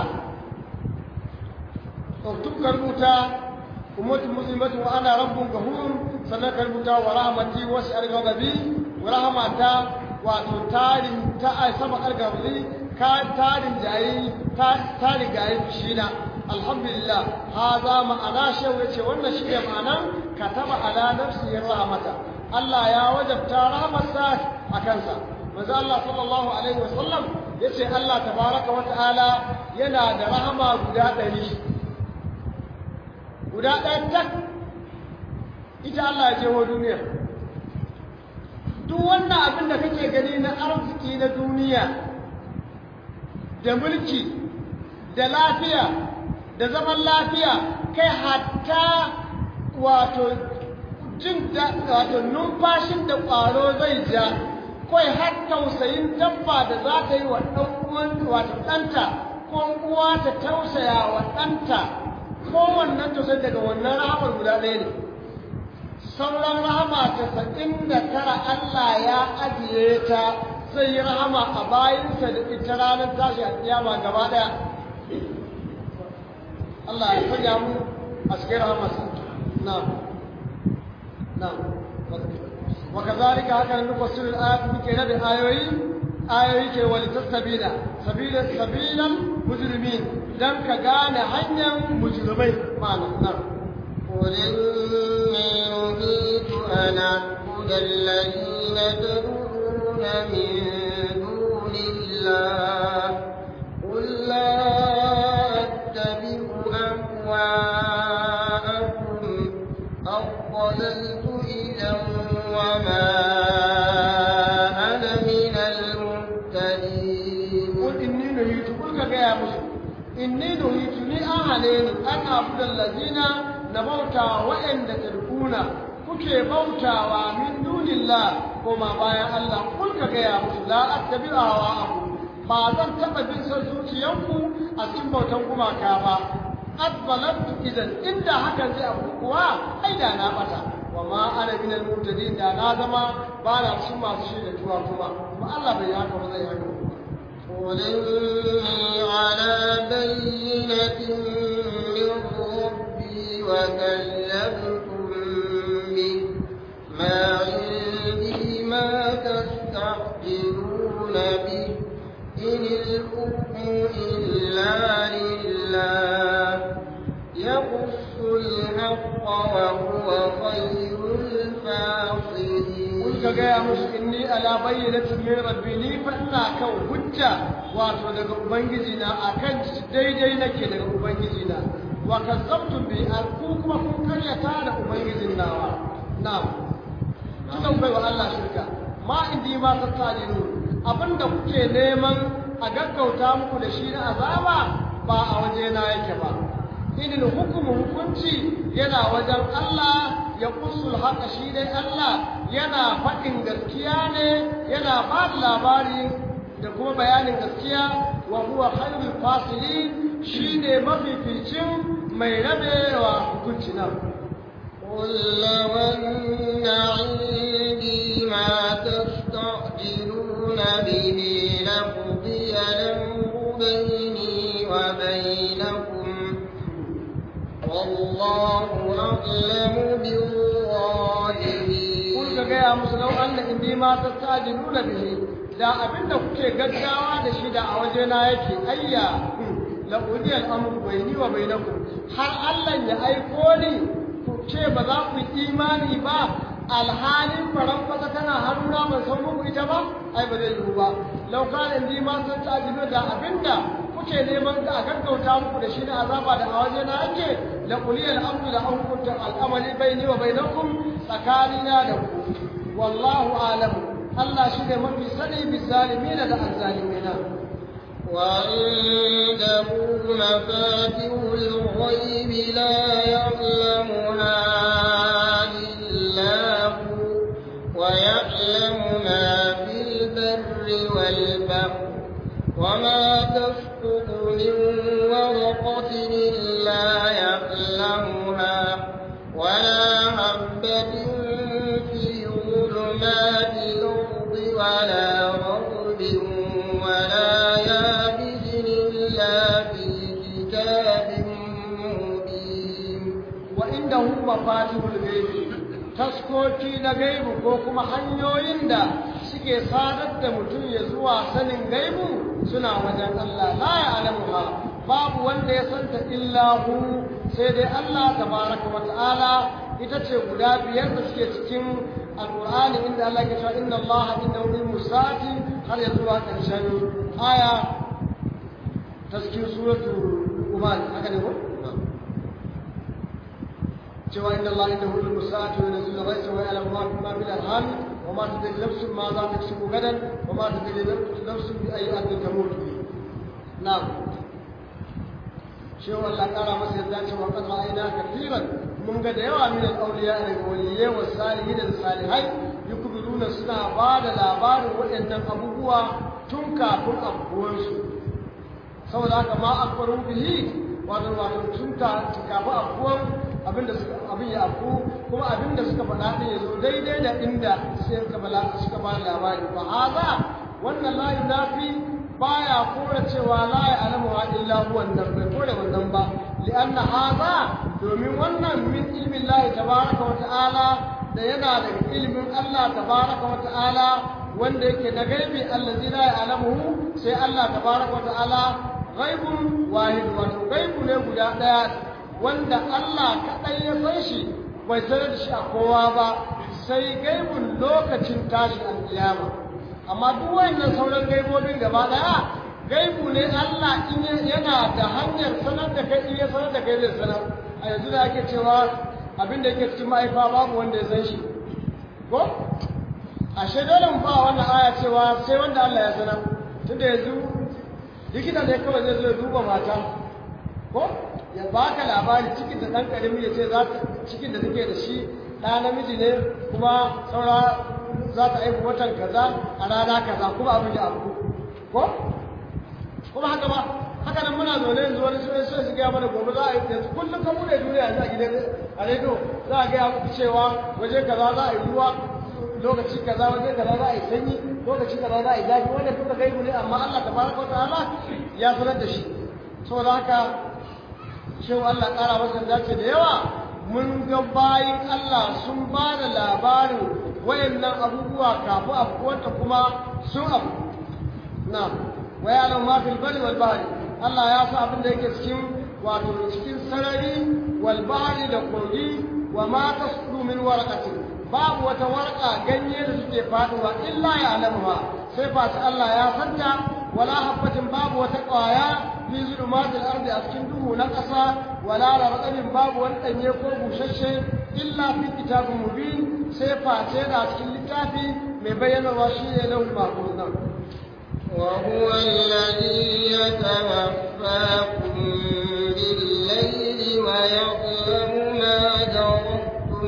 uktub ka rubuta ummatun muslimatun wa ana rabbun gafurun sannan ka rubuta wa rahmati wasu algabi wa rahmata wato tarin ta ai sama algabi ka tarin jayi ta tarin gayi shina alhamdulillah haza ma'ana shehu yace wannan shine ma'anan kataba ala nafsihi rahmata Allah ya wajabta rahmatsa akan sa manzo Allah sallallahu alaihi wasallam yace Allah tabaaraka wa ta'ala yana da rahama guda ɗari guda ɗaya tak ita Allah ya ce wa duniya duk wannan abin da kake gani na arziki na duniya da mulki da lafiya da zaman lafiya kai hatta wato jin da wato numfashin da ƙwaro zai ja kai har tausayin dabba da za ta yi wa ɗan uwan wato ɗanta ko uwa ta tausaya wa ɗanta kowannen tausayin daga wannan rahamar guda ɗaya ne sauran rahama tasa'in da tara Allah ya ajiye ta zai yi rahama a bayansa da ita ranar tashi a kiyama gaba ɗaya Allah ya sanya mu a cikin rahamarsa na'am na'am wa kazalika haka nan nufassiru al-ayat muke rabe ayoyi ayoyi ke wali tasbila sabila sabilan mujrimin dan ka gane hanyar mujrimai ma'ana na'am قل إني نهيت أن أعبد الذين تدعون من دون الله قل لا أتبع أهواءكم أضللت إذا وما أنا من المهتدين قل إني نهيت قل يا مسلم inni nuhitu ni an hane ni an abudal ladina na bauta wa'anda tadkuna kuke bautawa min dunillah koma bayan Allah kun ka gaya musu la attabi'u hawa'akum ba zan taba bin son zuciyanku a cikin bautan gumaka ba adbalantu idan inda hakan zai abu kuwa ai da na bata wa ma ana min al-mutadin da na zama ba na cikin masu shi da tuwa kuma kuma Allah bai haka ba zai haka قل إني على بينة من ربي وكذبتم به ما عندي ما تستعجلون به إن الحكم إلا لله يقص الحق وهو خير الفاصلين قل يا مسلم إني على بينة من ربي لي فإنا كو حجة واتو daga ubangijina akan daidai nake daga ubangijina wa kazzabtum bi alku kuma kun karyata da ubangijin nawa na'am kika bai wa Allah shirka ma indi ma tattajiru abinda kuke neman a gaggauta muku da shi na azaba ba a waje na yake ba idil hukumu hukunci yana wajen Allah ya kusul haka shi dai Allah yana faɗin gaskiya ne yana ba da labari da kuma bayanin gaskiya wa huwa khairul fasilin shine mafificin mai rabewa hukunci nan قل لو أن عندي ما تستعجلون به لقضي الأمر بيني وبينكم والله أعلم بالظالمين قل يا مسلم لو أن عندي ما تستعجلون به da abinda kuke gaggawa da shi da a wajena yake ayya la udiyal amru bayni wa bainakum har Allah ya aiko ni ku ce ba za ku yi imani ba alhalin faran fata tana haruna ban san muku ita ba ai ba zai yiwu ba law kana indi ma san tajilu da abinda kuke neman da gaggauta muku da shi na azaba da a wajena yake la uliyal amru la hukunta al-amali bayni wa bainakum tsakanina da ku wallahu a'lamu Allah shi ne mafi sani bizalimina da azzalimina وعنده مفاتح الغيب لا يعلمها إلا هو ويعلم ما في البر والبحر وما تسقط من ورقة إلا يعلمها ولا حبة في ظلمات الأرض ولا رطب ولا يابس إلا في كتاب مبين وعنده مفاتيح الغيب taskoki na gaibu ko kuma hanyoyin da suke sadar da mutum ya zuwa sanin gaibu suna wajen Allah la ya'lamuha babu wanda ya santa illa hu sai dai Allah tabaraka wa ta'ala ita ce guda biyar da suke cikin alqur'ani inda Allah ya ce inna Allah innahu bil musati har ya zuwa ƙarshen aya ta cikin suratul Umar haka ne ko cewa inna Allah indahu bil musati wa yanzilu ghaytha wa ya'lamu ma fil arham wa ma tadri nafsun ma za taksubu gadan wa ma tadri nafsun bi ayyi ardin tamut na'am cewa Allah kara masa yadda cewa qad ra'ayna kathiran mun ga da yawa min al-awliya daga waliyai wa salihin da salihai yukbiruna suna ba da labarin waɗannan abubuwa tun kafin abubuwansu saboda haka ma akbaru bihi wato wato tun ta kafin abubuwan abinda suka abin ya abu kuma abinda suka faɗa din yazo daidai da inda sai suka bala suka ba labari fa haza wannan la yunafi baya kora cewa la ya'lamu illa huwa an-nabi bai kore wannan ba li'anna haza domin wannan min ilmi Allah tabaaraka wa ta'ala da yana daga ilmin Allah tabaaraka wa ta'ala wanda yake na gaibi allazi la ya'lamuhu sai Allah tabaaraka wa ta'ala ghaibun wahid wato gaibu ne guda daya wanda Allah kadai ya san shi bai sanar da shi a kowa ba sai gaibun lokacin tashi alkiyama amma duk wannan sauran gaibobin gaba daya gaibu ne Allah in yana da hanyar sanar da kai in ya sanar da kai zai sanar a yanzu da ake cewa abin da yake cikin mahaifa babu wanda ya san shi ko ashe dole mu ba wannan aya cewa sai wanda Allah ya sanar tunda yanzu likita ne kawai zai zo ya duba mata ko ya baka labari cikin da dan karimi ya ce za ta cikin da take da shi ɗa namiji ne kuma saura za ta aiki watan kaza a rana kaza kuma abin ya abu ko kuma haka ba haka nan muna zaune yanzu wani sai sai su gaya mana gobe za a yi yanzu kullum ka bude duniya yanzu a gidan a rediyo za a gaya muku cewa waje kaza za a yi ruwa lokaci kaza waje kaza za a yi sanyi lokaci kaza za a yi zafi wanda duka gaibu ne amma Allah tabaraka wa ta'ala ya sanar da shi saboda haka shi Allah ƙara masa dace da yawa mun ga bayin Allah sun ba da labarin wayannan abubuwa kafin abubuwanta kuma sun abu na wayanan ma fil bari wal bahri Allah ya sa abin da yake cikin wato cikin sarari wal bahri da kogi wa ma tasdu min warqatin babu wata warqa ganye da suke faduwa illa ya alamuha sai fa Allah ya santa wala habbatin babu wata qaya fi zulumatil ardi a cikin duhu na ƙasa wala rabin babu wani danye ko bushashe illa fi kitabun mubin sai face da cikin littafi mai bayyana wa shi ne lahul mahfuz nan وهو الذي يتوفاكم بالليل ويعلم ما جرحتم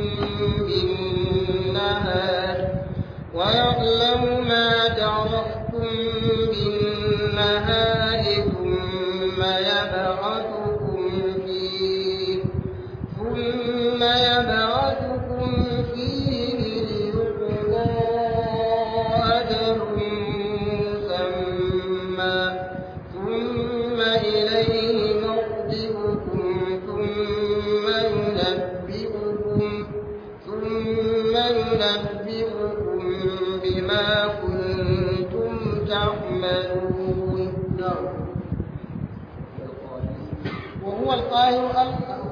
بالنهار ويعلم ما جرحتم بالنهار ثم يبعثكم فيه ثم يبعثكم فيه ليقضى أجل ثم إليه مرجعكم ثم ينبئكم ثم ينبئكم بما كنتم تعملون وهو القاهر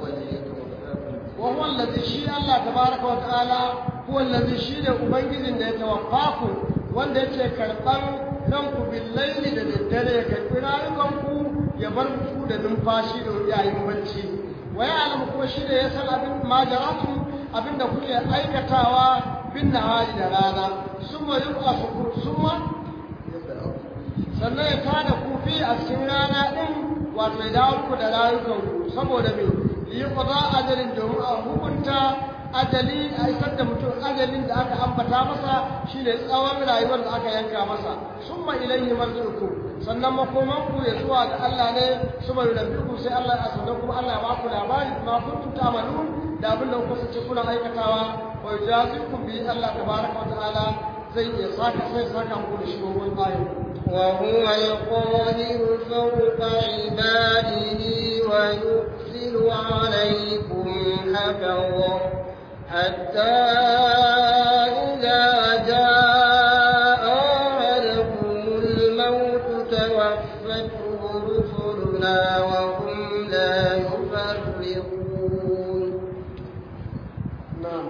وهو الذي شيء الله تبارك وتعالى هو الذي شيء أبنجز يتوفاكم wanda yake karɓar ranku billaili da daddare ya karɓi rayukanku ya bar ku da numfashi da yayin bacci wa ya'lamu kuma shi da ya san abin majaratu abin da kuke aikatawa bin nahari da rana summa yuqafu summa sannan ya tada ku fi a cikin rana din wato ya dawo ku da rayukanku saboda me yi qada ajalin domin a hukunta ajali a isar da mutum ajalin da aka ambata masa shine tsawon rayuwar da aka yanka masa summa ilayhi marji'ukum sannan makoman ku ya zuwa ga Allah ne summa yunabbiku sai Allah ya sanar kuma Allah ya ba ku labari ma kuntum ta'malun da abin da kuka sace kuna aikatawa wa yajazikum bi Allah tabaraka wa ta'ala zai iya saka sai saka muku da shi wannan ayin وهو القاهر فوق عباده ويرسل عليكم حفظا حتى إذا جاء أحدكم الموت توفته رسلنا وهم لا يفرطون نعم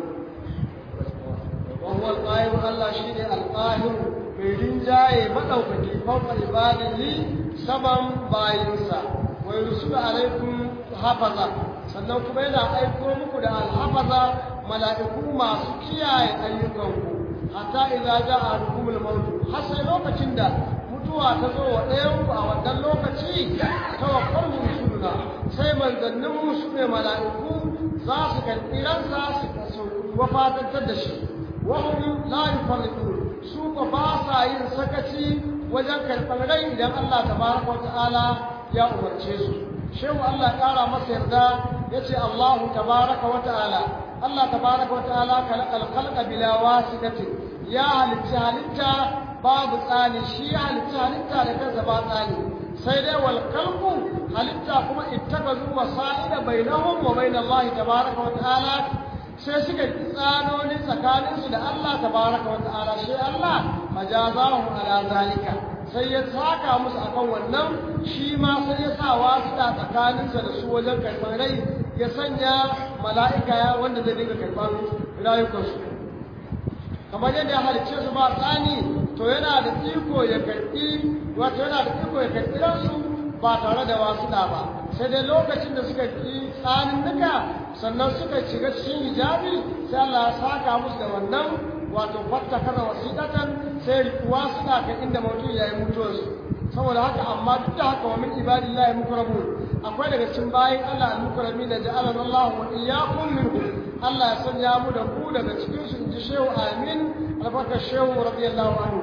وهو القاهر الله شيء القاهر rinjaye maɗaukaki fauka ibadihi saman bayinsa wa yursilu alaikum hafaza sannan kuma yana aiko muku da alhafaza mala'iku masu kiyaye ayyukanku hatta idza ja'a ahadukumul maut har sai lokacin da mutuwa ta zo wa ɗayan ku a wannan lokaci tawaffar rusuluna sai manzannin mu su ne mala'iku za su karɓi ransa su wafatantar da shi wa hum la yufarritun su ko ba sa yin sakaci wajen karɓar rai idan Allah tabaraka wa ta'ala ya umarce su shehu Allah ƙara masa yarda yace Allahu tabaraka wa ta'ala Allah tabaraka wa ta'ala kalaqal khalqa bila wasitatin ya halitta halitta babu tsani shi halitta halitta da kansa ba tsani sai dai wal khalqu halitta kuma ittakazu wasa'ida bainahum wa bain Allah tabaraka wa ta'ala sai suka tsanoni tsakaninsu da Allah tabaraka wa ta'ala sai Allah majazahum ala zalika sai ya saka musu akan wannan shi ma sai ya sa wasu da tsakaninsa da su wajen karɓar rai ya sanya mala'ika wanda zai dinga karɓar rayukansu kamar yadda ya halicce su ba tsani to yana da iko ya karɓi wato yana da iko ya karɓi ransu ba tare da wasu da ba sai dai lokacin da suka yi tsanin duka sannan suka shiga cikin hijabi sai Allah ya saka musu da wannan wato fatta kaza wasiqatan sai wasu da ka inda mutum yayi mutuwarsu saboda haka amma duk da haka wa min ibadillahi mukramun akwai daga cikin bayin Allah al-mukramin da ja'ala Allah wa iyyakum minhum Allah ya sanya mu da ku daga cikin su inji shehu amin albarkar shehu radiyallahu anhu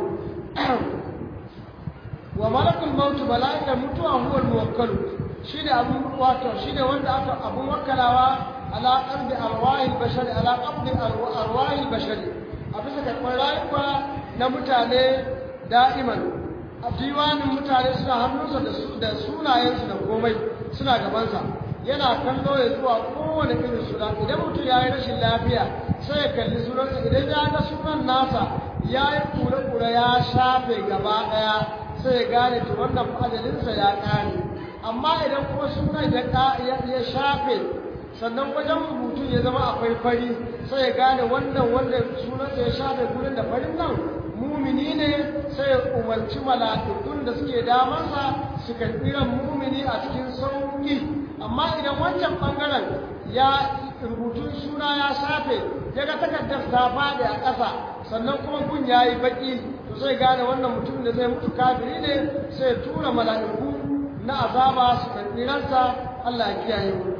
wa malakul maut malaika mutuwa huwa al-muwakkal shine abun wato shine wanda aka abun wakkalawa ala qalbi arwahil bashar ala qabdi arwahil bashar a bisa karɓar rayuwa na mutane da'iman a diwanin mutane suna hannunsa da sunayensu da komai suna gabansa yana kallo ya zuwa kowane irin suna idan mutum ya yi rashin lafiya sai ya kalli sunansa idan ya ga sunan nasa ya yi kure-kure ya shafe gaba ɗaya sai ya gane ta wannan ajalinsa ya ƙare amma idan kuma sunan ya shafe sannan wajen rubutun ya zama akwai fari sai ya gane wannan wanda sunansa ya shafe gurin da farin nan mumini ne sai ya umarci mala'ikun da suke damansa su karɓi ran mumini a cikin sauƙi amma idan wancan ɓangaren ya rubutun suna ya shafe ya ga takardar ta faɗi a ƙasa sannan kuma gun ya yi baƙi to sai gane wannan mutum da zai mutu kafiri ne sai ya tura mala'iku na azaba su karɓi ransa Allah ya kiyaye mu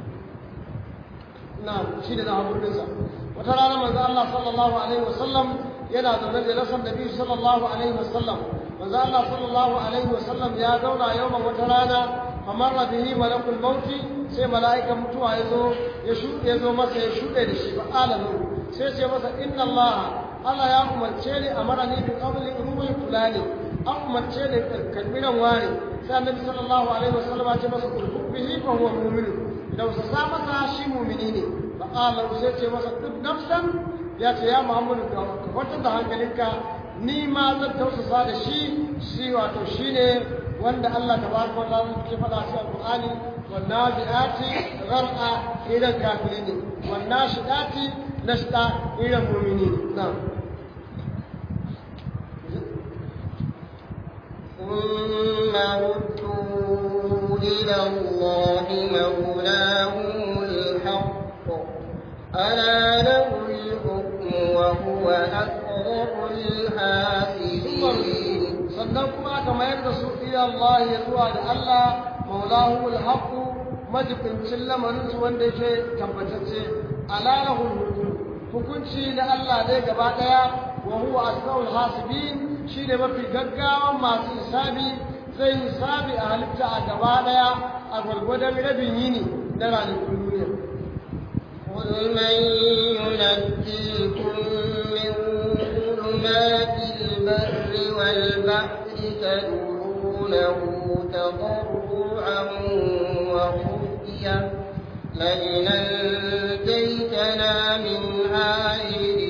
na shi da na haƙurinsa wata rana manzo Allah sallallahu alaihi wasallam yana zaune da nasan nabi sallallahu alaihi wasallam manzo Allah sallallahu alaihi wasallam ya zauna yawan wata rana famarra bihi malakul mauti sai mala'ika mutuwa yazo ya shuɗe zo masa ya shuɗe da shi ba alamu sai ce masa inna Allah Allah ya umarce ni amarani bi qabli ruhi fulani an umarce ni kalmiran wani sai annabi sallallahu alaihi wasallam ya ce masa urfu bihi fa huwa mu'min idan sa sa masa shi mu'mini ne fa qala sai ce masa duk nafsan ya ce ya Muhammadu ka kwantar da hankalinka ni ma zan tausasa da shi shi wato shine wanda Allah tabaraka wa ta'ala ke faɗa cikin Al-Qur'ani wan nazi'ati gharqa idan kafirin wan nashidati nashda idan mu'minin na'am ثم ردوا إلى الله مولاهم الحق ألا له الحكم وهو أسرع الحاسبين sannan kuma aka mayar da su ila Allah ya zuwa da Allah maulahu alhaq majibincin lamarin su wanda yake tabbatacce alalahu hukunci da Allah ne gaba daya wa huwa asraul hasibin shine mafi gaggawan masu hisabi zai hisabi a halitta a gaba daya a gwargwadon rabin yini na ranakun duniya قل من ينجيكم من ظلمات البر والبحر تدعونه تضرعا وخفيا لئن أنجيتنا من هذه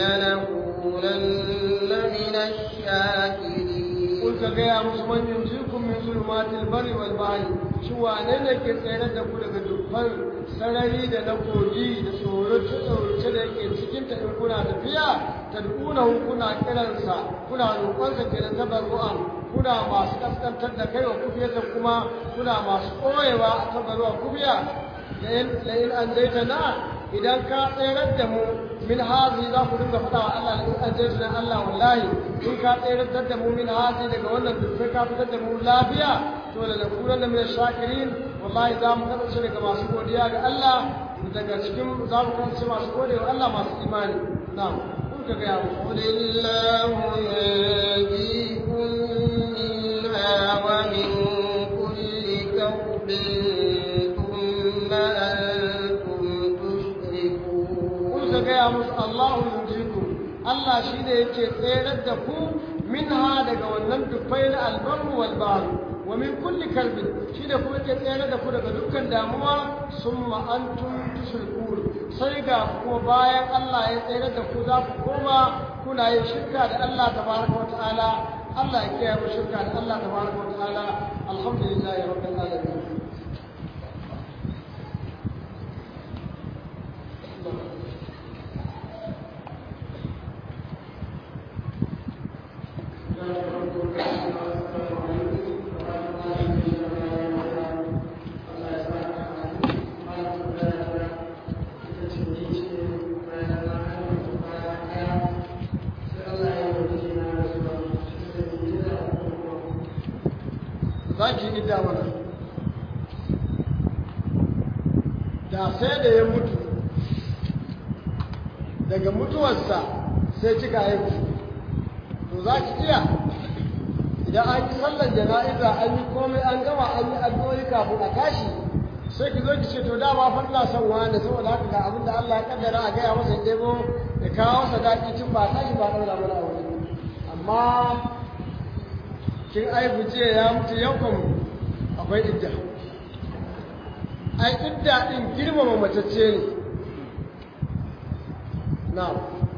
لنكونن من الشاكرين قل كيا مسلمين ينجيكم من ظلمات البر والبحر شو أنا ke tsere da ku daga dukkan sarari da na kogi da tsorace da yake cikin ta in kuna tafiya tad'una kuna kiransa kuna roƙonsa kenan tabarru'an kuna masu kaskantar da kai wa kufiyar kuma kuna masu koyewa a tabarru'a kufiya la in anjaytana idan ka tsayar da mu min hazi za ku dinga faɗa wa Allah in anjaytana Allah wallahi in ka tsayar da mu min hazi daga wannan dukkan ka fitar da mu lafiya to la nakunan min shakirin wallahi za mu kasance daga masu godiya ga Allah daga cikin za mu kasance masu godiya wa Allah masu imani na'am kun ka ga mu qulillahu yunjikum minha wa min kulli kawbin thumma antum tushrikun kun ka ga mu Allahu yunjikum Allah shine yake tsayar da ku minha daga wannan dufai na albarru wal bahru ومن كل كلب شيء da kuma ke tsere da ku daga dukkan damuwa summa antum tushrikun sai ga kuma bayan Allah ya tsere da ku za ku koma kuna yin shirka da Allah tabaraka wataala Allah ya kiyaye mu shirka da Allah tabaraka wataala alhamdulillahi rabbil alamin za ki idda mana da sai da ya mutu daga mutuwarsa sai kika haihu to za ki iya idan an yi sallar jana'iza an yi komai an gama an yi addu'o'i kafin a tashi sai ki zo ki ce to dama fa ina son wani saboda haka ga abin da Allah ya kaddara a gaya masa ɗebo ya kawo sadaki tun ba tashi ba ɗaura mana aure amma kin aibu jiya ya mutu yau kan akwai idda ai idda din girmama matacce ne na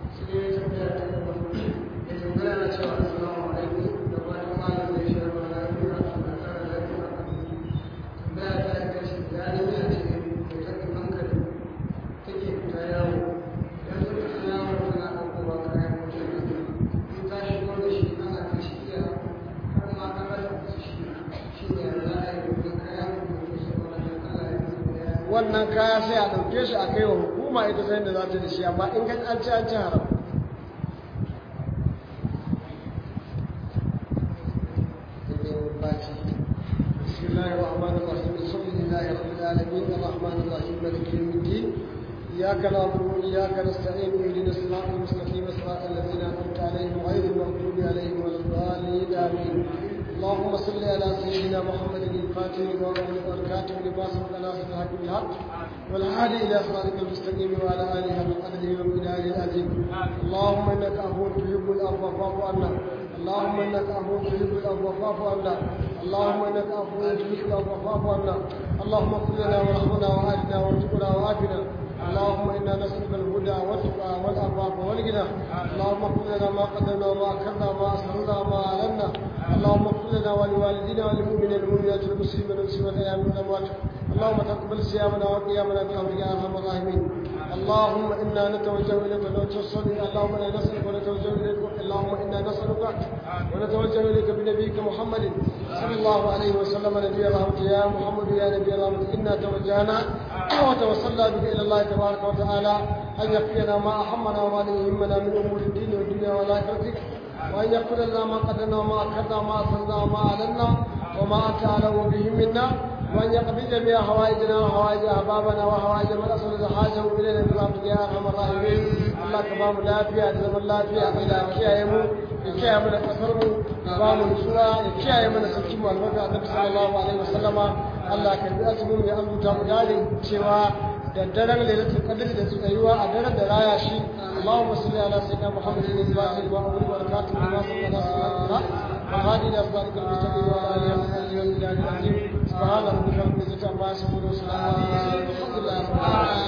wannan kaya sai a ɗauke shi a kai wa hukuma ita sai da za ta da shi amma in kan an ci an ci haram بسم الله الرحمن الرحيم الحمد لله رب العالمين الرحمن الرحيم مالك يوم الدين إياك نعبد وإياك نستعين اهدنا الصراط المستقيم صراط الذين أنعمت عليهم غير المغضوب عليهم ولا الضالين آمين اللهم صل على سيدنا محمد الفاتح وأغلق والكاتب لما سبق ناصر الحق بالحق والهادي إلى صراطك المستقيم وعلى آله وقدره ومقداره العظيم اللهم إنك عفو تحب العفو فاعف عنا اللهم إنك عفو تحب العفو فاعف عنا اللهم إنك عفو تحب العفو فاعف عنا اللهم اغفر لنا وارحمنا وآتنا وارزقنا وعافنا اللهم إنا نسألك الهدى والتقى والعفاف والغنى اللهم اغفر لنا ما قدمنا وما أخرنا وما أسررنا وما أعلنا اللهم اغفر لنا ولوالدينا وللمؤمنين والمؤمنات والمسلمين والمسلمات والأحياء منهم والأموات اللهم تقبل صيامنا وقيامنا برحمتك يا أرحم الراحمين اللهم إنا نتوجه إليك ونتوسل اللهم إنا نسألك ونتوجه إليك اللهم إنا نسألك ونتوجه إليك بنبيك محمد صلى الله عليه وسلم نبي الرحمة يا محمد يا نبي الرحمة إنا توجهنا وتوصلنا بك إلى الله تبارك وتعالى أن يكفينا ما أحمنا وما يهمنا من أمور الدين والدنيا والآخرة وأن يغفر لنا ما قدرنا وما أكرنا وما أسرنا وما أعلنا وما أنت أعلم به منا وأن يقضي جميع حوائجنا وحوائج أحبابنا وحوائج من أسأل حاجه إلينا برحمتك يا أرحم الراحمين الله كبام لا فيها جزم الله فيها إلى كيامه يكيا من كسرمه كبام السورة يكيا من سكيم والبكاء النبي صلى الله عليه وسلم الله كبير أسمه يا أبو تامجالي شوا دندرن ليلة القدر لسيوا أدرن درايا شيء اللهم صل على سيدنا محمد الفاتح وأول بركاته لما صلى الله عليه وسلم وهذه الأسباب المستقيم وعلى آله وصحبه وسلم سبحان ربك رب العزة عما يصفون وسلام على المرسلين والحمد لله رب العالمين